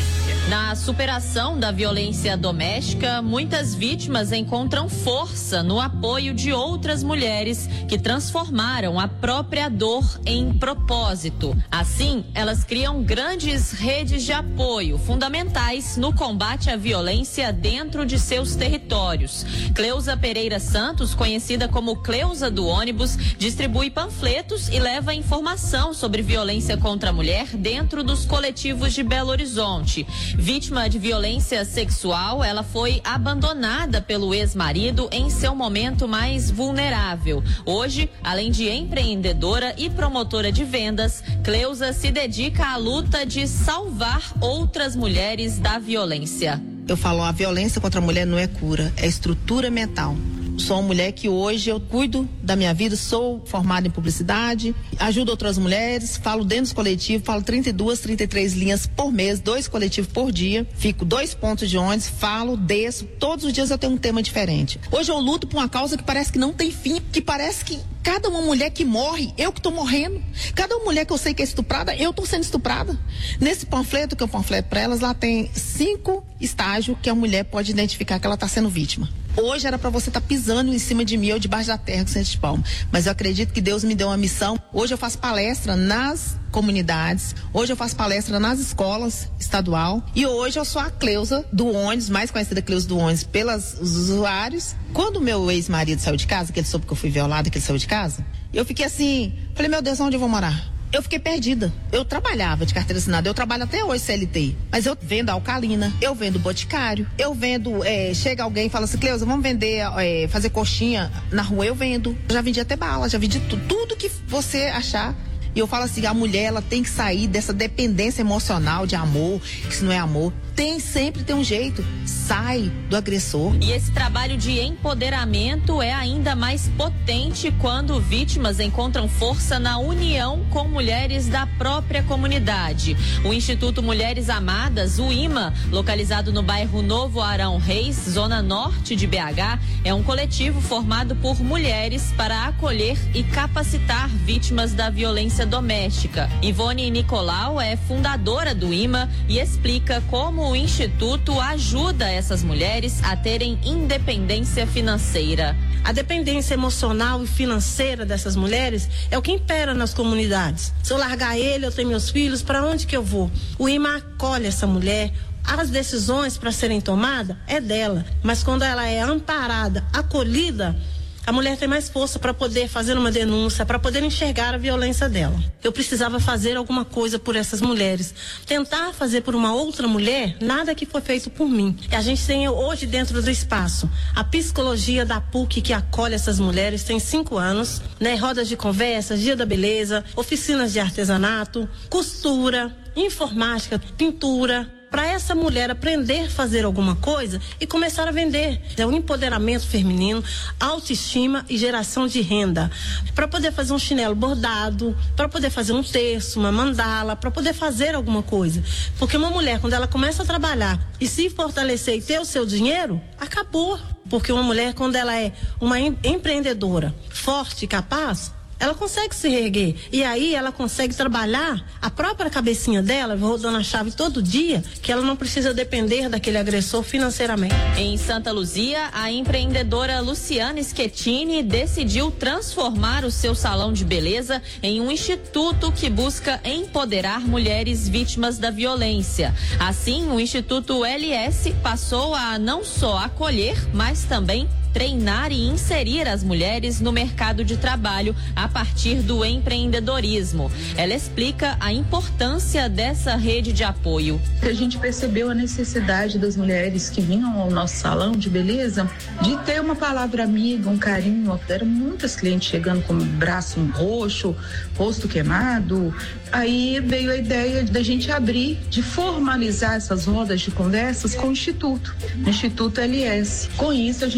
Na superação da violência doméstica, muitas vítimas encontram força no apoio de outras mulheres que transformaram a própria dor em propósito. Assim, elas criam grandes redes de apoio fundamentais no combate à violência dentro de seus territórios. Cleusa Pereira Santos, conhecida como Cleusa do ônibus, distribui panfletos e leva informação sobre violência contra a mulher dentro dos coletivos de Belo Horizonte. Vítima de violência sexual, ela foi abandonada pelo ex-marido em seu momento mais vulnerável. Hoje, além de empreendedora e promotora de vendas, Cleusa se dedica à luta de salvar outras mulheres da violência. Eu falo, a violência contra a mulher não é cura, é estrutura mental. Sou uma mulher que hoje eu cuido da minha vida, sou formada em publicidade, ajudo outras mulheres, falo dentro dos coletivos, falo 32, 33 linhas por mês, 2 coletivos por dia, fico 2 pontos de ônibus, falo, desço, todos os dias eu tenho um tema diferente. Hoje eu luto por uma causa que parece que não tem fim, que parece que cada uma mulher que morre, eu que tô morrendo. Cada uma mulher que eu sei que é estuprada, eu tô sendo estuprada. Nesse panfleto que eu panfleto para elas, lá tem 5 estágios que a mulher pode identificar que ela tá sendo vítima. Hoje era para você estar pisando em cima de mim ou debaixo da terra com centro de palma. Mas eu acredito que Deus me deu uma missão. Hoje eu faço palestra nas comunidades. Hoje eu faço palestra nas escolas estadual. E hoje eu sou a Cleusa do ônibus, mais conhecida Cleusa do ônibus pelos usuários. Quando o meu ex-marido saiu de casa, que ele soube que eu fui violada, que ele saiu de casa, eu fiquei assim, falei, meu Deus, onde eu vou morar? Eu fiquei perdida. Eu trabalhava de carteira assinada, eu trabalho até hoje CLT, mas eu vendo alcalina, eu vendo boticário, eu vendo, chega alguém e fala assim, Cleusa, vamos vender, fazer coxinha na rua, eu vendo. Eu já vendi até bala, já vendi tudo que você achar. E eu falo assim, a mulher, ela tem que sair dessa dependência emocional de amor, que isso não é amor. Sempre tem um jeito. Sai do agressor. E esse trabalho de empoderamento é ainda mais potente quando vítimas encontram força na união com mulheres da própria comunidade. O Instituto Mulheres Amadas, o IMA, localizado no bairro Novo Arão Reis, zona norte de BH, é um coletivo formado por mulheres para acolher e capacitar vítimas da violência doméstica. Ivone Nicolau é fundadora do IMA e explica como o Instituto ajuda essas mulheres a terem independência financeira. A dependência emocional e financeira dessas mulheres é o que impera nas comunidades. Se eu largar ele, eu tenho meus filhos, para onde que eu vou? O IMA acolhe essa mulher. As decisões para serem tomadas é dela, mas quando ela é amparada, acolhida, a mulher tem mais força para poder fazer uma denúncia, para poder enxergar a violência dela. Eu precisava fazer alguma coisa por essas mulheres. Tentar fazer por uma outra mulher, nada que foi feito por mim. E a gente tem hoje dentro do espaço a psicologia da PUC que acolhe essas mulheres, tem 5 anos, né? Rodas de conversa, dia da beleza, oficinas de artesanato, costura, informática, pintura. Para essa mulher aprender a fazer alguma coisa e começar a vender. É o empoderamento feminino, autoestima e geração de renda. Para poder fazer um chinelo bordado, para poder fazer um terço, uma mandala, para poder fazer alguma coisa. Porque uma mulher, quando ela começa a trabalhar e se fortalecer e ter o seu dinheiro, acabou. Porque uma mulher, quando ela é uma empreendedora forte e capaz, ela consegue se reerguer. E aí ela consegue trabalhar a própria cabecinha dela, rodando a chave todo dia, que ela não precisa depender daquele agressor financeiramente. Em Santa Luzia, a empreendedora Luciana Schettini decidiu transformar o seu salão de beleza em um instituto que busca empoderar mulheres vítimas da violência. Assim, o Instituto LS passou a não só acolher, mas também treinar e inserir as mulheres no mercado de trabalho a partir do empreendedorismo. Ela explica a importância dessa rede de apoio. A gente percebeu a necessidade das mulheres que vinham ao nosso salão de beleza de ter uma palavra amiga, um carinho. Eram muitas clientes chegando com o braço roxo, rosto queimado. Aí veio a ideia da gente abrir, de formalizar essas rodas de conversas com o Instituto LS. Com isso a gente consegue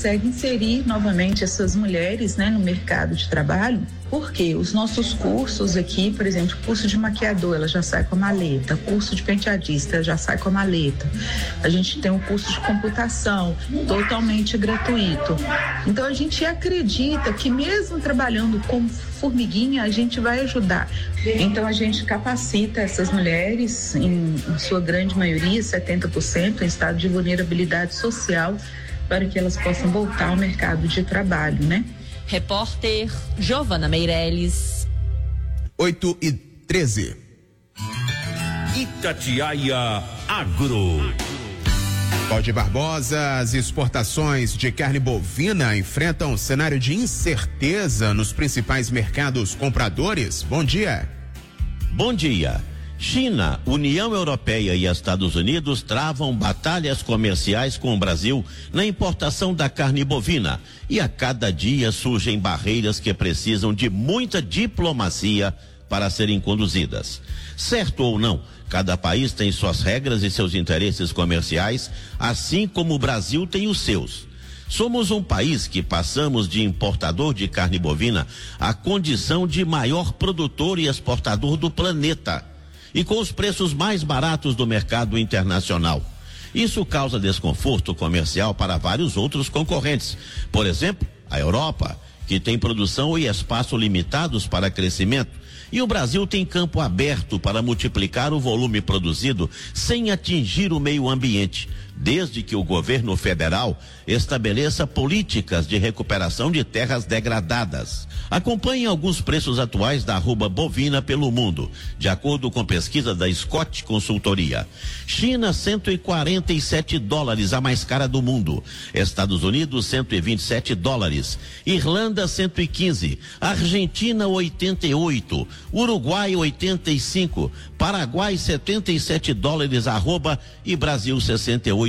consegue inserir novamente essas mulheres, né, no mercado de trabalho. Porque os nossos cursos aqui, por exemplo, curso de maquiador, ela já sai com a maleta, curso de penteadista, ela já sai com a maleta. A gente tem um curso de computação totalmente gratuito. Então a gente acredita que mesmo trabalhando como formiguinha, a gente vai ajudar. Então a gente capacita essas mulheres, em sua grande maioria, 70%, em estado de vulnerabilidade social, para que elas possam voltar ao mercado de trabalho, né? Repórter Giovana Meirelles. 8h13. Itatiaia Agro. Valdir Barbosa, as exportações de carne bovina enfrentam um cenário de incerteza nos principais mercados compradores. Bom dia. Bom dia. China, União Europeia e Estados Unidos travam batalhas comerciais com o Brasil na importação da carne bovina e a cada dia surgem barreiras que precisam de muita diplomacia para serem conduzidas. Certo ou não, cada país tem suas regras e seus interesses comerciais, assim como o Brasil tem os seus. Somos um país que passamos de importador de carne bovina à condição de maior produtor e exportador do planeta, e com os preços mais baratos do mercado internacional. Isso causa desconforto comercial para vários outros concorrentes. Por exemplo, a Europa, que tem produção e espaço limitados para crescimento, e o Brasil tem campo aberto para multiplicar o volume produzido sem atingir o meio ambiente, desde que o governo federal estabeleça políticas de recuperação de terras degradadas. Acompanhe alguns preços atuais da arroba bovina pelo mundo, de acordo com pesquisa da Scott Consultoria. China, $147, a mais cara do mundo. Estados Unidos, $127. Irlanda, 115. Argentina, 88. Uruguai, 85. Paraguai, $77 arroba e Brasil, $68.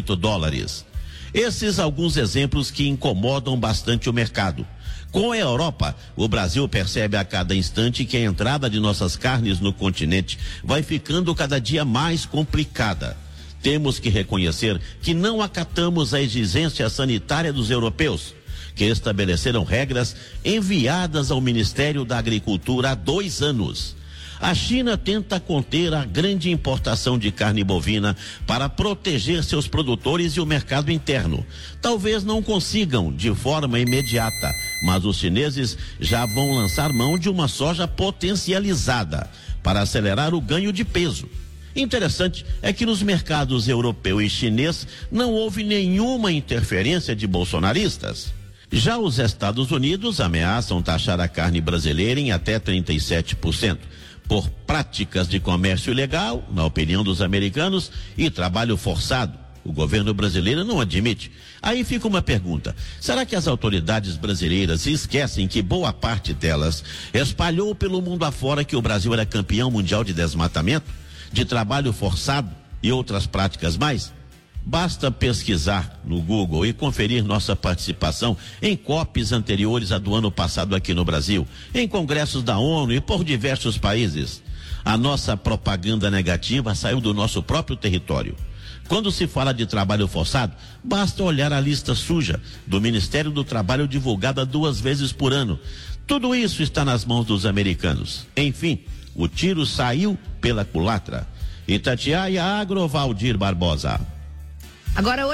Esses alguns exemplos que incomodam bastante o mercado. Com a Europa, o Brasil percebe a cada instante que a entrada de nossas carnes no continente vai ficando cada dia mais complicada. Temos que reconhecer que não acatamos a exigência sanitária dos europeus, que estabeleceram regras enviadas ao Ministério da Agricultura há 2 anos. A China tenta conter a grande importação de carne bovina para proteger seus produtores e o mercado interno. Talvez não consigam de forma imediata, mas os chineses já vão lançar mão de uma soja potencializada para acelerar o ganho de peso. Interessante é que nos mercados europeu e chinês não houve nenhuma interferência de bolsonaristas. Já os Estados Unidos ameaçam taxar a carne brasileira em até 37%. Por práticas de comércio ilegal, na opinião dos americanos, e trabalho forçado. O governo brasileiro não admite. Aí fica uma pergunta: será que as autoridades brasileiras esquecem que boa parte delas espalhou pelo mundo afora que o Brasil era campeão mundial de desmatamento, de trabalho forçado e outras práticas mais? Basta pesquisar no Google e conferir nossa participação em COPs anteriores a do ano passado aqui no Brasil, em congressos da ONU e por diversos países. A nossa propaganda negativa saiu do nosso próprio território. Quando se fala de trabalho forçado, basta olhar a lista suja do Ministério do Trabalho divulgada 2 vezes por ano. Tudo isso está nas mãos dos americanos. Enfim, o tiro saiu pela culatra. Itatiaia Agro, Valdir Barbosa. Agora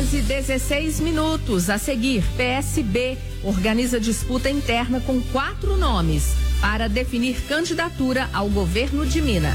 8h16. A seguir, PSB organiza disputa interna com 4 nomes para definir candidatura ao governo de Minas.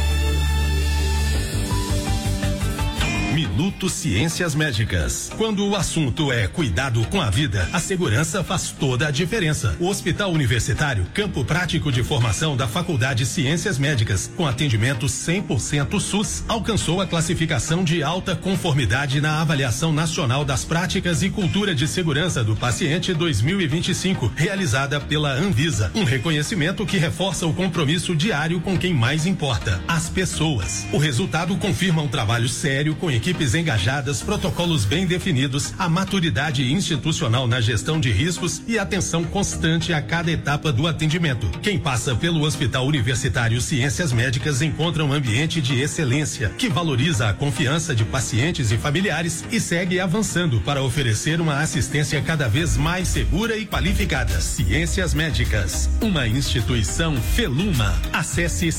Minuto Ciências Médicas. Quando o assunto é cuidado com a vida, a segurança faz toda a diferença. O Hospital Universitário, campo prático de formação da Faculdade de Ciências Médicas, com atendimento 100% SUS, alcançou a classificação de alta conformidade na Avaliação Nacional das Práticas e Cultura de Segurança do Paciente 2025, realizada pela Anvisa. Um reconhecimento que reforça o compromisso diário com quem mais importa, as pessoas. O resultado confirma um trabalho sério com equipe equipes engajadas, protocolos bem definidos, a maturidade institucional na gestão de riscos e atenção constante a cada etapa do atendimento. Quem passa pelo Hospital Universitário Ciências Médicas encontra um ambiente de excelência que valoriza a confiança de pacientes e familiares e segue avançando para oferecer uma assistência cada vez mais segura e qualificada. Ciências Médicas, uma instituição Feluma. Acesse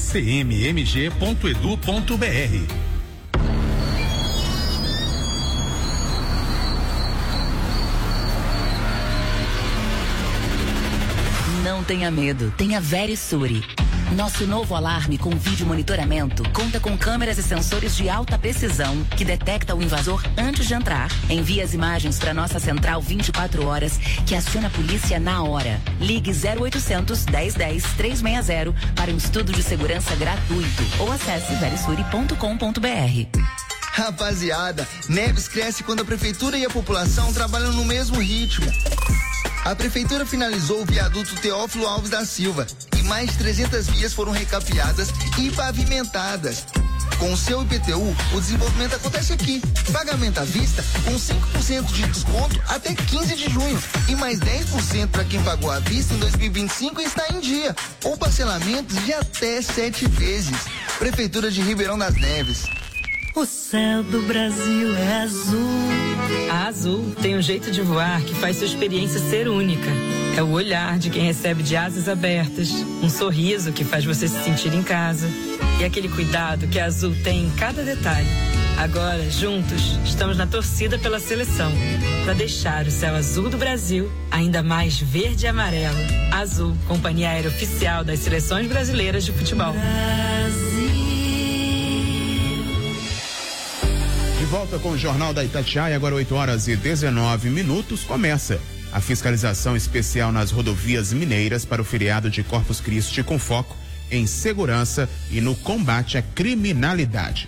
cmmg.edu.br. Não tenha medo, tenha Verisure. Nosso novo alarme com vídeo monitoramento conta com câmeras e sensores de alta precisão que detecta o invasor antes de entrar. Envia as imagens para nossa central 24 horas que aciona a polícia na hora. Ligue 0800 1010 360 para um estudo de segurança gratuito ou acesse verisure.com.br. Rapaziada, Neves cresce quando a prefeitura e a população trabalham no mesmo ritmo. A prefeitura finalizou o viaduto Teófilo Alves da Silva e mais de 300 vias foram recapeadas e pavimentadas. Com o seu IPTU, o desenvolvimento acontece aqui. Pagamento à vista com 5% de desconto até 15 de junho e mais 10% para quem pagou à vista em 2025 e está em dia. Ou parcelamentos de até 7 vezes. Prefeitura de Ribeirão das Neves. O céu do Brasil é azul. A Azul tem um jeito de voar que faz sua experiência ser única. É o olhar de quem recebe de asas abertas, um sorriso que faz você se sentir em casa e aquele cuidado que a Azul tem em cada detalhe. Agora, juntos, estamos na torcida pela seleção, para deixar o céu azul do Brasil ainda mais verde e amarelo. Azul, companhia aérea oficial das seleções brasileiras de futebol. De volta com o Jornal da Itatiaia, agora 8h19, começa a fiscalização especial nas rodovias mineiras para o feriado de Corpus Christi, com foco em segurança e no combate à criminalidade.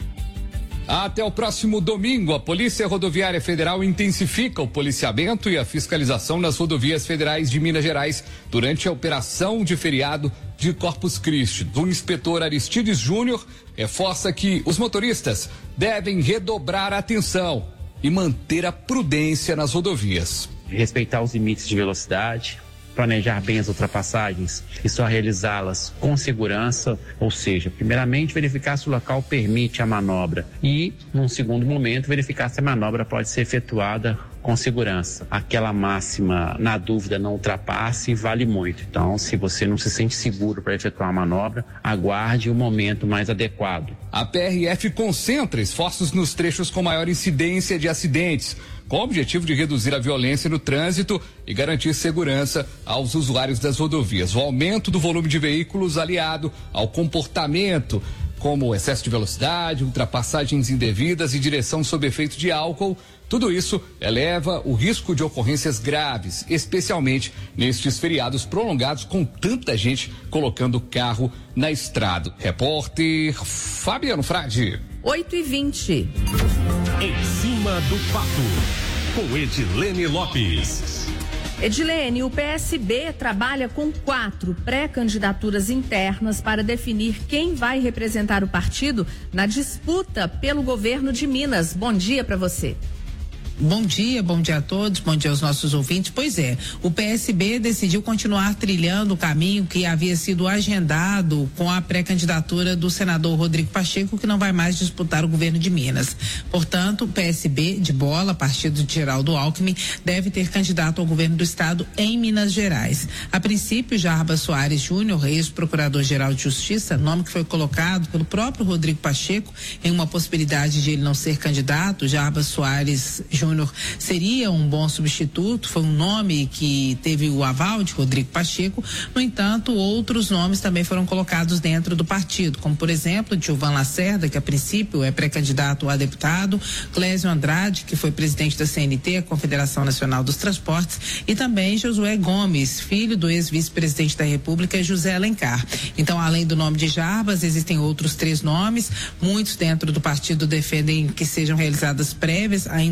Até o próximo domingo, a Polícia Rodoviária Federal intensifica o policiamento e a fiscalização nas rodovias federais de Minas Gerais durante a operação de feriado de Corpus Christi. O inspetor Aristides Júnior reforça que os motoristas devem redobrar a atenção e manter a prudência nas rodovias. Respeitar os limites de velocidade, planejar bem as ultrapassagens e só realizá-las com segurança, ou seja, primeiramente verificar se o local permite a manobra e, num segundo momento, verificar se a manobra pode ser efetuada com segurança. Aquela máxima, na dúvida, não ultrapasse, vale muito. Então, se você não se sente seguro para efetuar a manobra, aguarde o momento mais adequado. A PRF concentra esforços nos trechos com maior incidência de acidentes, com o objetivo de reduzir a violência no trânsito e garantir segurança aos usuários das rodovias. O aumento do volume de veículos aliado ao comportamento, como excesso de velocidade, ultrapassagens indevidas e direção sob efeito de álcool, tudo isso eleva o risco de ocorrências graves, especialmente nestes feriados prolongados com tanta gente colocando o carro na estrada. Repórter Fabiano Frade. 8h20. Em cima do fato, com Edilene Lopes. Edilene, o PSB trabalha com 4 pré-candidaturas internas para definir quem vai representar o partido na disputa pelo governo de Minas. Bom dia para você. Bom dia a todos, bom dia aos nossos ouvintes. Pois é, o PSB decidiu continuar trilhando o caminho que havia sido agendado com a pré-candidatura do senador Rodrigo Pacheco, que não vai mais disputar o governo de Minas. Portanto, o PSB de bola, partido de Geraldo Alckmin, deve ter candidato ao governo do estado em Minas Gerais. A princípio, Jarbas Soares Júnior, ex-procurador-geral de Justiça, nome que foi colocado pelo próprio Rodrigo Pacheco em uma possibilidade de ele não ser candidato. Jarbas Soares Júnior seria um bom substituto, foi um nome que teve o aval de Rodrigo Pacheco. No entanto, outros nomes também foram colocados dentro do partido, como por exemplo, Gilvan Lacerda, que a princípio é pré-candidato a deputado, Clésio Andrade, que foi presidente da CNT, a Confederação Nacional dos Transportes, e também Josué Gomes, filho do ex-vice-presidente da República, José Alencar. Então, além do nome de Jarbas, existem outros 3 nomes, muitos dentro do partido defendem que sejam realizadas prévias ainda no mês de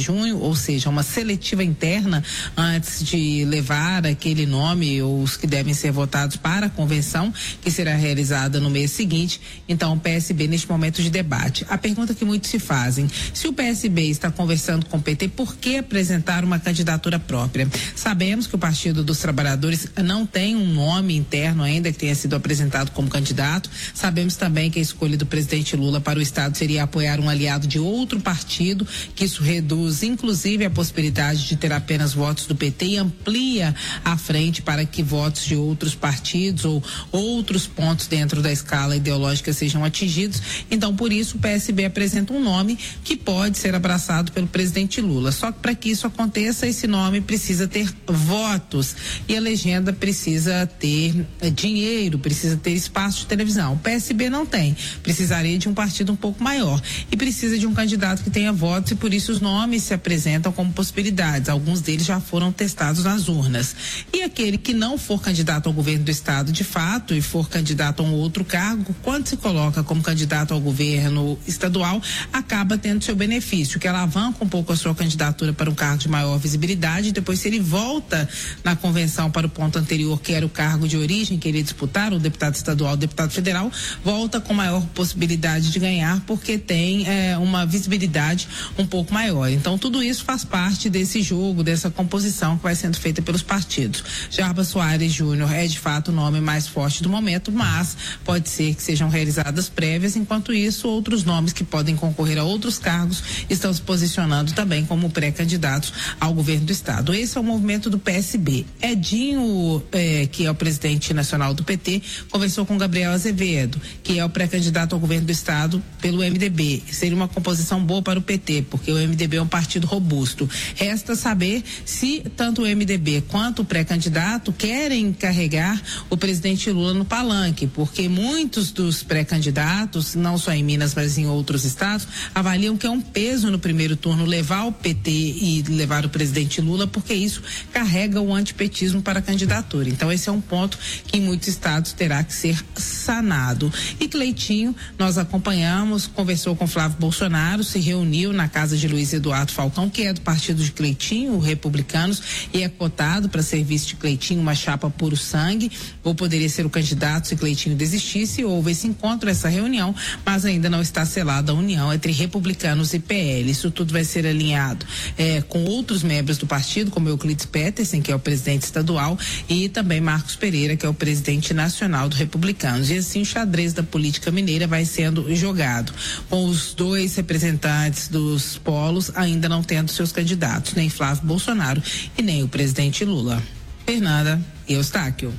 junho, ou seja, uma seletiva interna antes de levar aquele nome ou os que devem ser votados para a convenção, que será realizada no mês seguinte. Então, o PSB neste momento de debate. A pergunta que muitos se fazem: se o PSB está conversando com o PT, por que apresentar uma candidatura própria? Sabemos que o Partido dos Trabalhadores não tem um nome interno ainda que tenha sido apresentado como candidato. Sabemos também que a escolha do presidente Lula para o estado seria apoiar um aliado de outro partido, que isso reduz inclusive a possibilidade de ter apenas votos do PT e amplia a frente para que votos de outros partidos ou outros pontos dentro da escala ideológica sejam atingidos. Então, por isso, o PSB apresenta um nome que pode ser abraçado pelo presidente Lula. Só que para que isso aconteça, esse nome precisa ter votos e a legenda precisa ter dinheiro, precisa ter espaço de televisão. O PSB não tem, precisaria de um partido um pouco maior e precisa de um candidato que tenha votos, e por isso os nomes se apresentam como possibilidades. Alguns deles já foram testados nas urnas. E aquele que não for candidato ao governo do estado de fato e for candidato a um outro cargo, quando se coloca como candidato ao governo estadual, acaba tendo seu benefício, que alavanca um pouco a sua candidatura para um cargo de maior visibilidade. Depois, se ele volta na convenção para o ponto anterior, que era o cargo de origem que ele disputar, o deputado estadual, o deputado federal, volta com maior possibilidade de ganhar, porque tem uma visibilidade um pouco maior. Então, tudo isso faz parte desse jogo, dessa composição que vai sendo feita pelos partidos. Jarbas Soares Júnior é de fato o nome mais forte do momento, mas pode ser que sejam realizadas prévias. Enquanto isso, outros nomes que podem concorrer a outros cargos estão se posicionando também como pré-candidatos ao governo do estado. Esse é o movimento do PSB. Edinho, que é o presidente nacional do PT, conversou com Gabriel Azevedo, que é o pré-candidato ao governo do estado pelo MDB. Seria uma composição boa para o PT, porque o MDB é um partido robusto. Resta saber se tanto o MDB quanto o pré-candidato querem carregar o presidente Lula no palanque, porque muitos dos pré-candidatos, não só em Minas, mas em outros estados, avaliam que é um peso no primeiro turno levar o PT e levar o presidente Lula, porque isso carrega o antipetismo para a candidatura. Então, esse é um ponto que em muitos estados terá que ser sanado. E Cleitinho, nós acompanhamos, conversou com Flávio Bolsonaro, se reuniu na casa de Luiz Eduardo Falcão, que é do partido de Cleitinho, o Republicanos, e é cotado para ser vice de Cleitinho, uma chapa puro sangue, ou poderia ser o candidato se Cleitinho desistisse. Houve esse encontro, essa reunião, mas ainda não está selada a união entre Republicanos e PL. Isso tudo vai ser alinhado com outros membros do partido, como Euclides Petersen, que é o presidente estadual, e também Marcos Pereira, que é o presidente nacional do Republicanos. E assim o xadrez da política mineira vai sendo jogado, com os dois representantes dos polos ainda não tendo seus candidatos, nem Flávio Bolsonaro e nem o presidente Lula. Fernanda Eustáquio.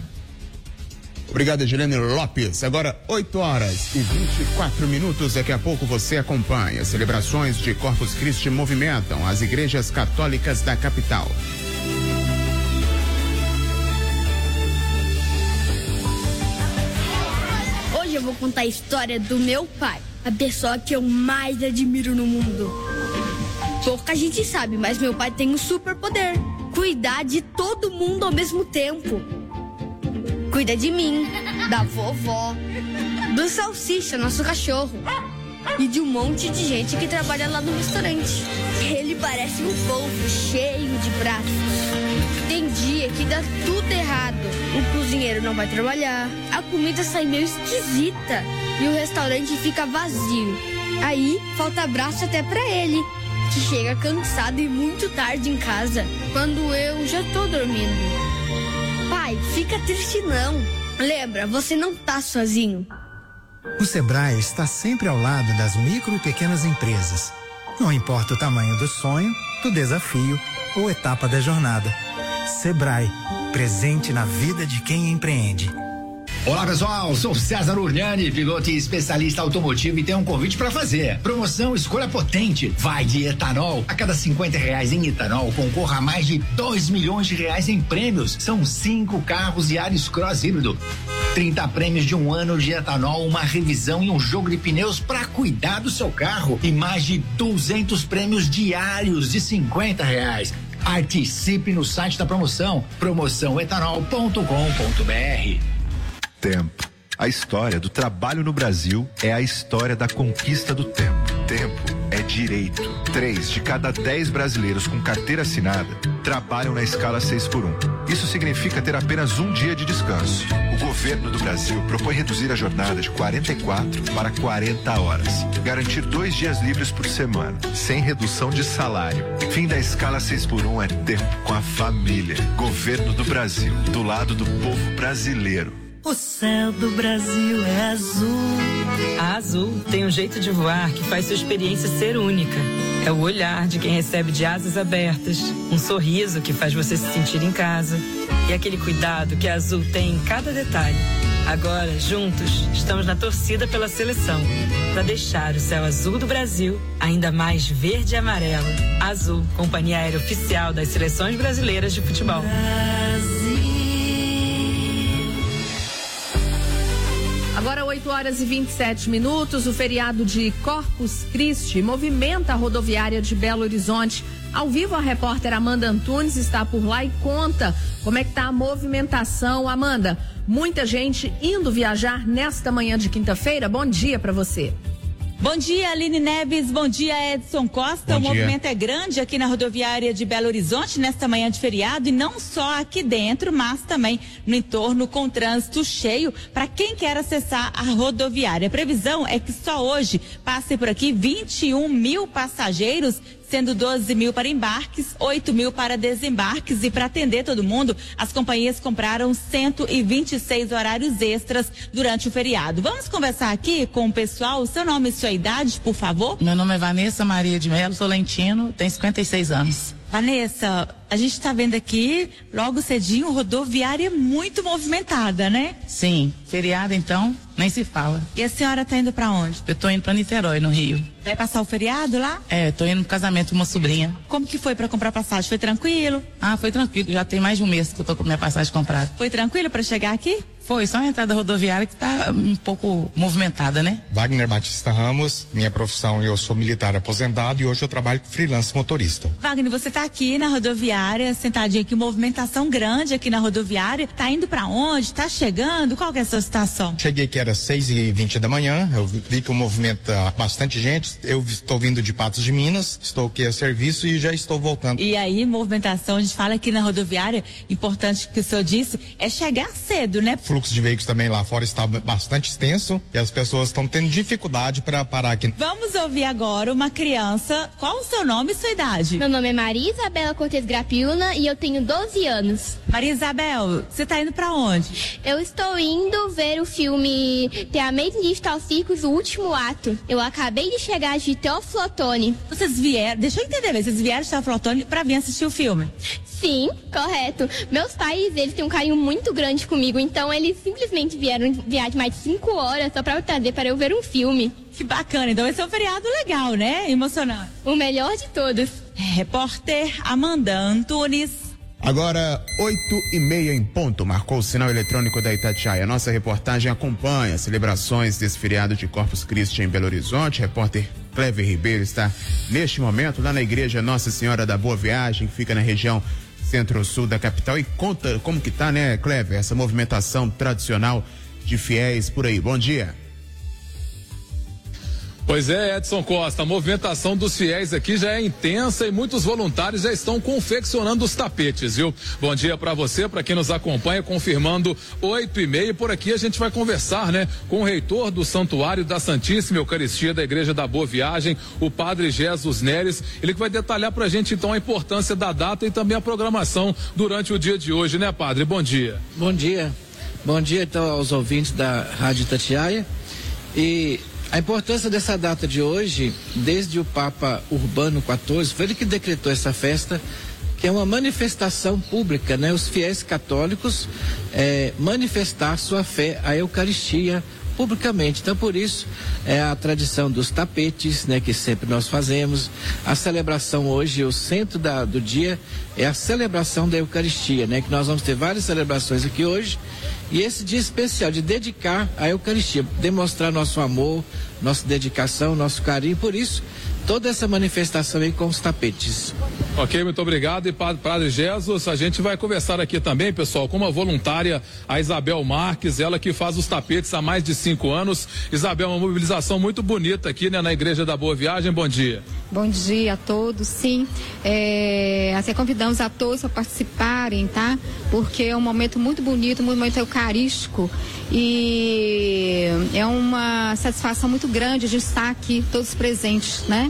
Obrigado, Edilene Lopes. Agora 8h24. Daqui a pouco você acompanha. Celebrações de Corpus Christi movimentam as igrejas católicas da capital. Hoje eu vou contar a história do meu pai, a pessoa que eu mais admiro no mundo. Pouca gente sabe, mas meu pai tem um superpoder: cuidar de todo mundo ao mesmo tempo. Cuida de mim, da vovó, do Salsicha, nosso cachorro, e de um monte de gente que trabalha lá no restaurante. Ele parece um polvo cheio de braços. Tem dia que dá tudo errado. O cozinheiro não vai trabalhar, a comida sai meio esquisita e o restaurante fica vazio. Aí falta braço até pra ele, que chega cansado e muito tarde em casa, quando eu já tô dormindo. Pai, fica triste não. Lembra, você não tá sozinho. O Sebrae está sempre ao lado das micro e pequenas empresas. Não importa o tamanho do sonho, do desafio ou etapa da jornada. Sebrae, presente na vida de quem empreende. Olá pessoal, sou César Urniani, piloto e especialista automotivo, e tenho um convite para fazer. Promoção Escolha Potente, vai de etanol. A cada R$50 em etanol, concorra a mais de R$2 milhões em prêmios. São 5 carros e Yaris Cross híbrido. 30 prêmios de 1 ano de etanol, uma revisão e um jogo de pneus para cuidar do seu carro. E mais de 200 prêmios diários de R$50. Participe no site da promoção, promoçãoetanol.com.br. Tempo. A história do trabalho no Brasil é a história da conquista do tempo. Tempo é direito. 3 de cada 10 brasileiros com carteira assinada trabalham na escala 6x1. Isso significa ter apenas um dia de descanso. O governo do Brasil propõe reduzir a jornada de 44 para 40 horas. Garantir 2 dias livres por semana, sem redução de salário. Fim da escala 6x1 é tempo com a família. Governo do Brasil, do lado do povo brasileiro. O céu do Brasil é azul. A Azul tem um jeito de voar que faz sua experiência ser única. É o olhar de quem recebe de asas abertas, um sorriso que faz você se sentir em casa e aquele cuidado que a Azul tem em cada detalhe. Agora, juntos, estamos na torcida pela seleção, para deixar o céu azul do Brasil ainda mais verde e amarelo. Azul, companhia aérea oficial das seleções brasileiras de futebol. Agora 8h27, o feriado de Corpus Christi movimenta a rodoviária de Belo Horizonte. Ao vivo, a repórter Amanda Antunes está por lá e conta como é que tá a movimentação. Amanda, muita gente indo viajar nesta manhã de quinta-feira. Bom dia para você. Bom dia, Aline Neves. Bom dia, Edson Costa. O movimento é grande aqui na rodoviária de Belo Horizonte nesta manhã de feriado, e não só aqui dentro, mas também no entorno, com trânsito cheio para quem quer acessar a rodoviária. A previsão é que só hoje passem por aqui 21 mil passageiros, sendo 12 mil para embarques, 8 mil para desembarques, e para atender todo mundo, as companhias compraram 126 horários extras durante o feriado. Vamos conversar aqui com o pessoal. O seu nome e sua idade, por favor? Meu nome é Vanessa Maria de Melo Solentino, tenho 56 anos. Vanessa, a gente está vendo aqui, logo cedinho, rodoviária muito movimentada, né? Sim, feriado então, nem se fala. E a senhora está indo para onde? Eu tô indo para Niterói, no Rio. Vai passar o feriado lá? É, tô indo pro casamento de uma sobrinha. Como que foi para comprar passagem? Foi tranquilo? Ah, foi tranquilo, já tem mais de um mês que eu tô com minha passagem comprada. Foi tranquilo para chegar aqui? Foi, só a entrada rodoviária que tá um pouco movimentada, né? Wagner Batista Ramos, minha profissão, eu sou militar aposentado e hoje eu trabalho com freelance motorista. Wagner, você tá aqui na rodoviária, sentadinho aqui, movimentação grande aqui na rodoviária. Tá indo para onde? Tá chegando? Qual que é a sua situação? Cheguei que era 6h20 da manhã, eu vi que o movimento bastante gente, eu estou vindo de Patos de Minas, estou aqui a serviço e já estou voltando. E aí, movimentação, a gente fala aqui na rodoviária, importante que o senhor disse, é chegar cedo, né? O fluxo de veículos também lá fora está bastante extenso e as pessoas estão tendo dificuldade para parar aqui. Vamos ouvir agora uma criança. Qual o seu nome e sua idade? Meu nome é Maria Isabela Cortes Grapiuna e eu tenho 12 anos. Maria Isabel, você está indo para onde? Eu estou indo ver o filme The Amazing Digital Circus, O Último Ato. Eu acabei de chegar de Teófilo Otoni. Vocês vieram, deixa eu entender, vocês vieram de Teófilo Otoni para vir assistir o filme? Sim, correto. Meus pais, eles têm um carinho muito grande comigo, então eles simplesmente vieram viajar mais de 5 horas só para eu trazer para eu ver um filme. Que bacana, então esse é um feriado legal, né? Emocionante. O melhor de todos. Repórter Amanda Antunes. Agora, 8h30 em ponto, marcou o sinal eletrônico da Itatiaia. Nossa reportagem acompanha as celebrações desse feriado de Corpus Christi em Belo Horizonte. Repórter Clever Ribeiro está neste momento lá na igreja Nossa Senhora da Boa Viagem, que fica na região centro-sul da capital, e conta como que tá, né, Clever, essa movimentação tradicional de fiéis por aí. Bom dia. Pois é, Edson Costa, a movimentação dos fiéis aqui já é intensa e muitos voluntários já estão confeccionando os tapetes, viu? Bom dia para você, para quem nos acompanha, confirmando 8h30. Por aqui a gente vai conversar, né, com o reitor do Santuário da Santíssima Eucaristia da Igreja da Boa Viagem, o padre Jesus Neres. Ele que vai detalhar pra gente então a importância da data e também a programação durante o dia de hoje, né, padre? Bom dia. Bom dia. Bom dia então aos ouvintes da Rádio Itatiaia. E a importância dessa data de hoje, desde o Papa Urbano XIV, foi ele que decretou essa festa, que é uma manifestação pública, né? Os fiéis católicos manifestar sua fé à Eucaristia publicamente. Então, por isso, é a tradição dos tapetes, né, que sempre nós fazemos. A celebração hoje, o centro do dia é a celebração da Eucaristia, né, que nós vamos ter várias celebrações aqui hoje. E esse dia especial de dedicar a Eucaristia, demonstrar nosso amor, nossa dedicação, nosso carinho. Por isso, toda essa manifestação aí com os tapetes. Ok, muito obrigado. E Padre Jesus, a gente vai conversar aqui também, pessoal, com uma voluntária, a Isabel Marques, ela que faz os tapetes há mais de 5 anos. Isabel, uma mobilização muito bonita aqui, né, na Igreja da Boa Viagem. Bom dia. Bom dia a todos, sim. Assim, convidamos a todos para participarem, tá? Porque é um momento muito bonito, um momento eucarístico e é uma satisfação muito grande a gente estar aqui, todos presentes, né?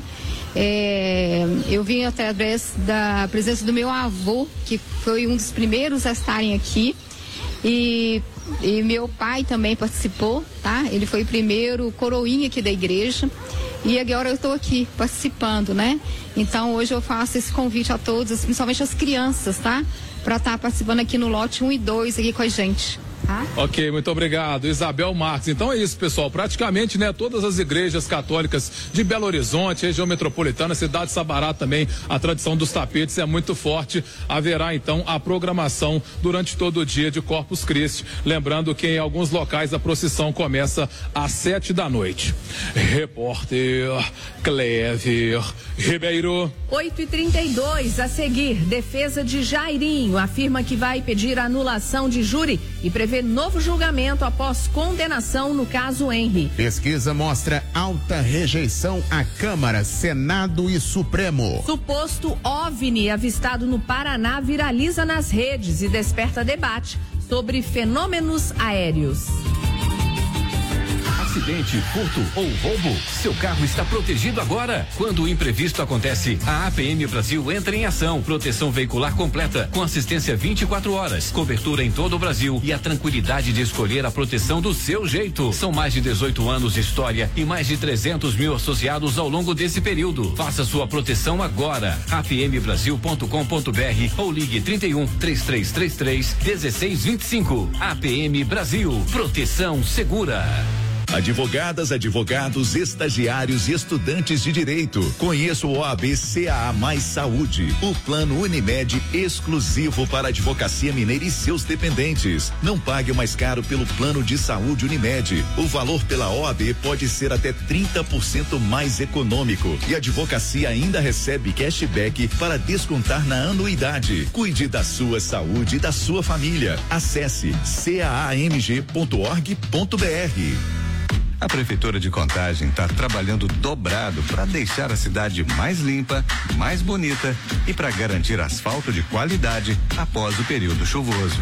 Eu vim através da presença do meu avô, que foi um dos primeiros a estarem aqui, e meu pai também participou, tá? Ele foi o primeiro coroinha aqui da igreja, e agora eu estou aqui participando, né? Então hoje eu faço esse convite a todos, principalmente as crianças, tá? Para estar participando aqui no lote 1 e 2 aqui com a gente. Ok, muito obrigado, Isabel Marques. Então é isso, pessoal, praticamente, né, todas as igrejas católicas de Belo Horizonte, região metropolitana, cidade de Sabará também, a tradição dos tapetes é muito forte. Haverá então a programação durante todo o dia de Corpus Christi, lembrando que em alguns locais a procissão começa às 7 da noite. Repórter Clever Ribeiro. 8h32, a seguir, defesa de Jairinho afirma que vai pedir anulação de júri e prevê novo julgamento após condenação no caso Henry. Pesquisa mostra alta rejeição à Câmara, Senado e Supremo. Suposto OVNI avistado no Paraná viraliza nas redes e desperta debate sobre fenômenos aéreos. Acidente, furto ou roubo? Seu carro está protegido agora. Quando o imprevisto acontece, a APM Brasil entra em ação. Proteção veicular completa, com assistência 24 horas, cobertura em todo o Brasil e a tranquilidade de escolher a proteção do seu jeito. São mais de 18 anos de história e mais de 300 mil associados ao longo desse período. Faça sua proteção agora. apmbrasil.com.br ou ligue 31 3333 1625. APM Brasil. Proteção segura. Advogadas, advogados, estagiários e estudantes de direito. Conheça o OAB CAA Mais Saúde, o plano Unimed exclusivo para a Advocacia Mineira e seus dependentes. Não pague o mais caro pelo plano de saúde Unimed. O valor pela OAB pode ser até 30% mais econômico e a advocacia ainda recebe cashback para descontar na anuidade. Cuide da sua saúde e da sua família. Acesse caamg.org.br. A Prefeitura de Contagem está trabalhando dobrado para deixar a cidade mais limpa, mais bonita e para garantir asfalto de qualidade após o período chuvoso.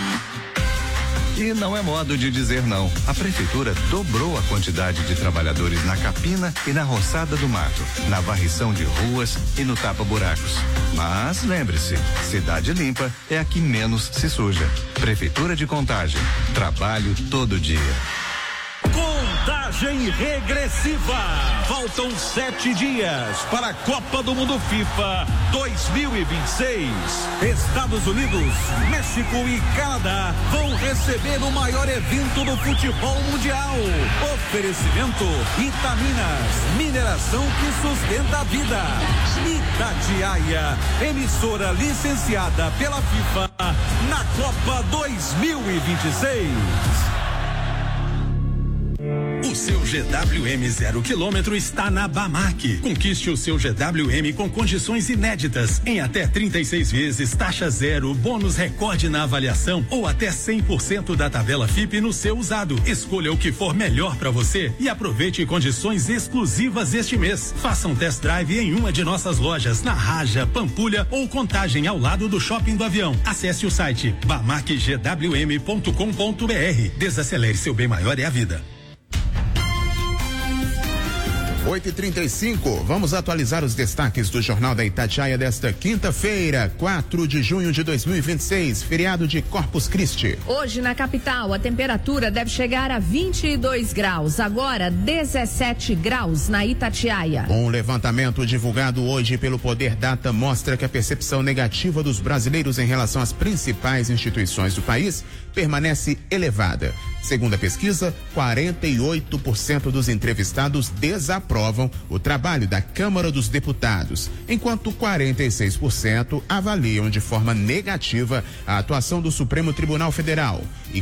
E não é modo de dizer não. A Prefeitura dobrou a quantidade de trabalhadores na capina e na roçada do mato, na varrição de ruas e no tapa-buracos. Mas lembre-se, cidade limpa é a que menos se suja. Prefeitura de Contagem, trabalho todo dia. Contagem regressiva. Faltam 7 dias para a Copa do Mundo FIFA 2026. Estados Unidos, México e Canadá vão receber o maior evento do futebol mundial. Oferecimento Itaminas, mineração que sustenta a vida. Itatiaia, emissora licenciada pela FIFA na Copa 2026. O seu GWM 0 km está na Bamac. Conquiste o seu GWM com condições inéditas, em até 36 vezes, taxa zero, bônus recorde na avaliação ou até 100% da tabela FIP no seu usado. Escolha o que for melhor para você e aproveite condições exclusivas este mês. Faça um test drive em uma de nossas lojas, na Raja, Pampulha ou Contagem, ao lado do Shopping do Avião. Acesse o site bamacgwm.com.br. Desacelere, seu bem maior é a vida. 8h35, vamos atualizar os destaques do Jornal da Itatiaia desta quinta-feira, 4 de junho de 2026, feriado de Corpus Christi. Hoje na capital a temperatura deve chegar a 22 graus, agora 17 graus na Itatiaia. Um levantamento divulgado hoje pelo Poder Data mostra que a percepção negativa dos brasileiros em relação às principais instituições do país permanece elevada. Segundo a pesquisa, 48% dos entrevistados desaprovam o trabalho da Câmara dos Deputados, enquanto 46% avaliam de forma negativa a atuação do Supremo Tribunal Federal e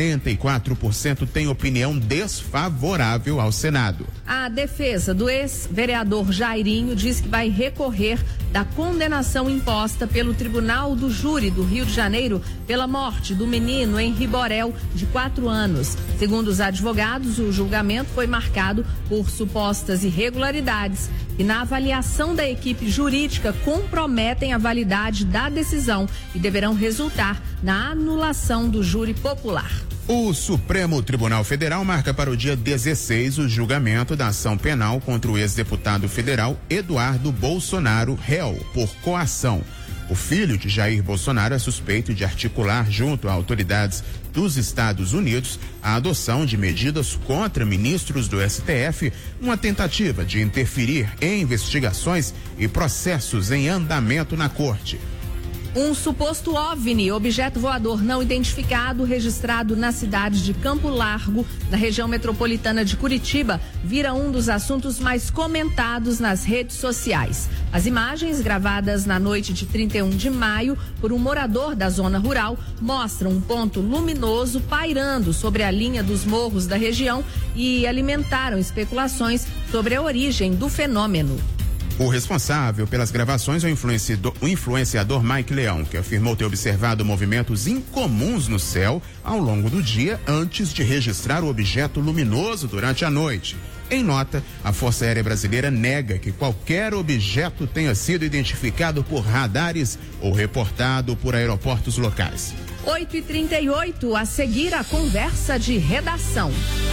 44% têm opinião desfavorável ao Senado. A defesa do ex-vereador Jairinho diz que vai recorrer da condenação imposta pelo Tribunal do Júri do Rio de Janeiro pela morte do menino Henri Borel, de 4 anos. Segundo os advogados, o julgamento foi marcado por supostas irregularidades e, na avaliação da equipe jurídica, comprometem a validade da decisão e deverão resultar na anulação do júri popular. O Supremo Tribunal Federal marca para o dia 16 o julgamento da ação penal contra o ex-deputado federal Eduardo Bolsonaro, réu por coação. O filho de Jair Bolsonaro é suspeito de articular, junto a autoridades dos Estados Unidos, a adoção de medidas contra ministros do STF, uma tentativa de interferir em investigações e processos em andamento na corte. Um suposto OVNI, objeto voador não identificado, registrado na cidade de Campo Largo, na região metropolitana de Curitiba, vira um dos assuntos mais comentados nas redes sociais. As imagens, gravadas na noite de 31 de maio por um morador da zona rural, mostram um ponto luminoso pairando sobre a linha dos morros da região e alimentaram especulações sobre a origem do fenômeno. O responsável pelas gravações é o influenciador Mike Leão, que afirmou ter observado movimentos incomuns no céu ao longo do dia antes de registrar o objeto luminoso durante a noite. Em nota, a Força Aérea Brasileira nega que qualquer objeto tenha sido identificado por radares ou reportado por aeroportos locais. 8h38, a seguir a conversa de redação.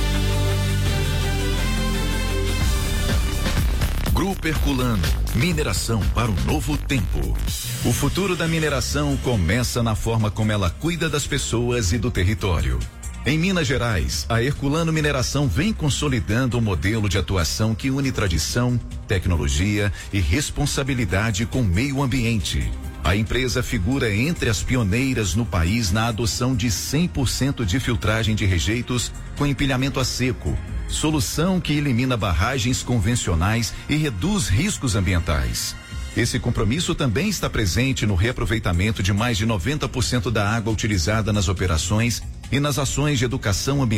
Grupo Herculano, mineração para o novo tempo. O futuro da mineração começa na forma como ela cuida das pessoas e do território. Em Minas Gerais, a Herculano Mineração vem consolidando um modelo de atuação que une tradição, tecnologia e responsabilidade com o meio ambiente. A empresa figura entre as pioneiras no país na adoção de 100% de filtragem de rejeitos com empilhamento a seco, solução que elimina barragens convencionais e reduz riscos ambientais. Esse compromisso também está presente no reaproveitamento de mais de 90% da água utilizada nas operações e nas ações de educação ambiental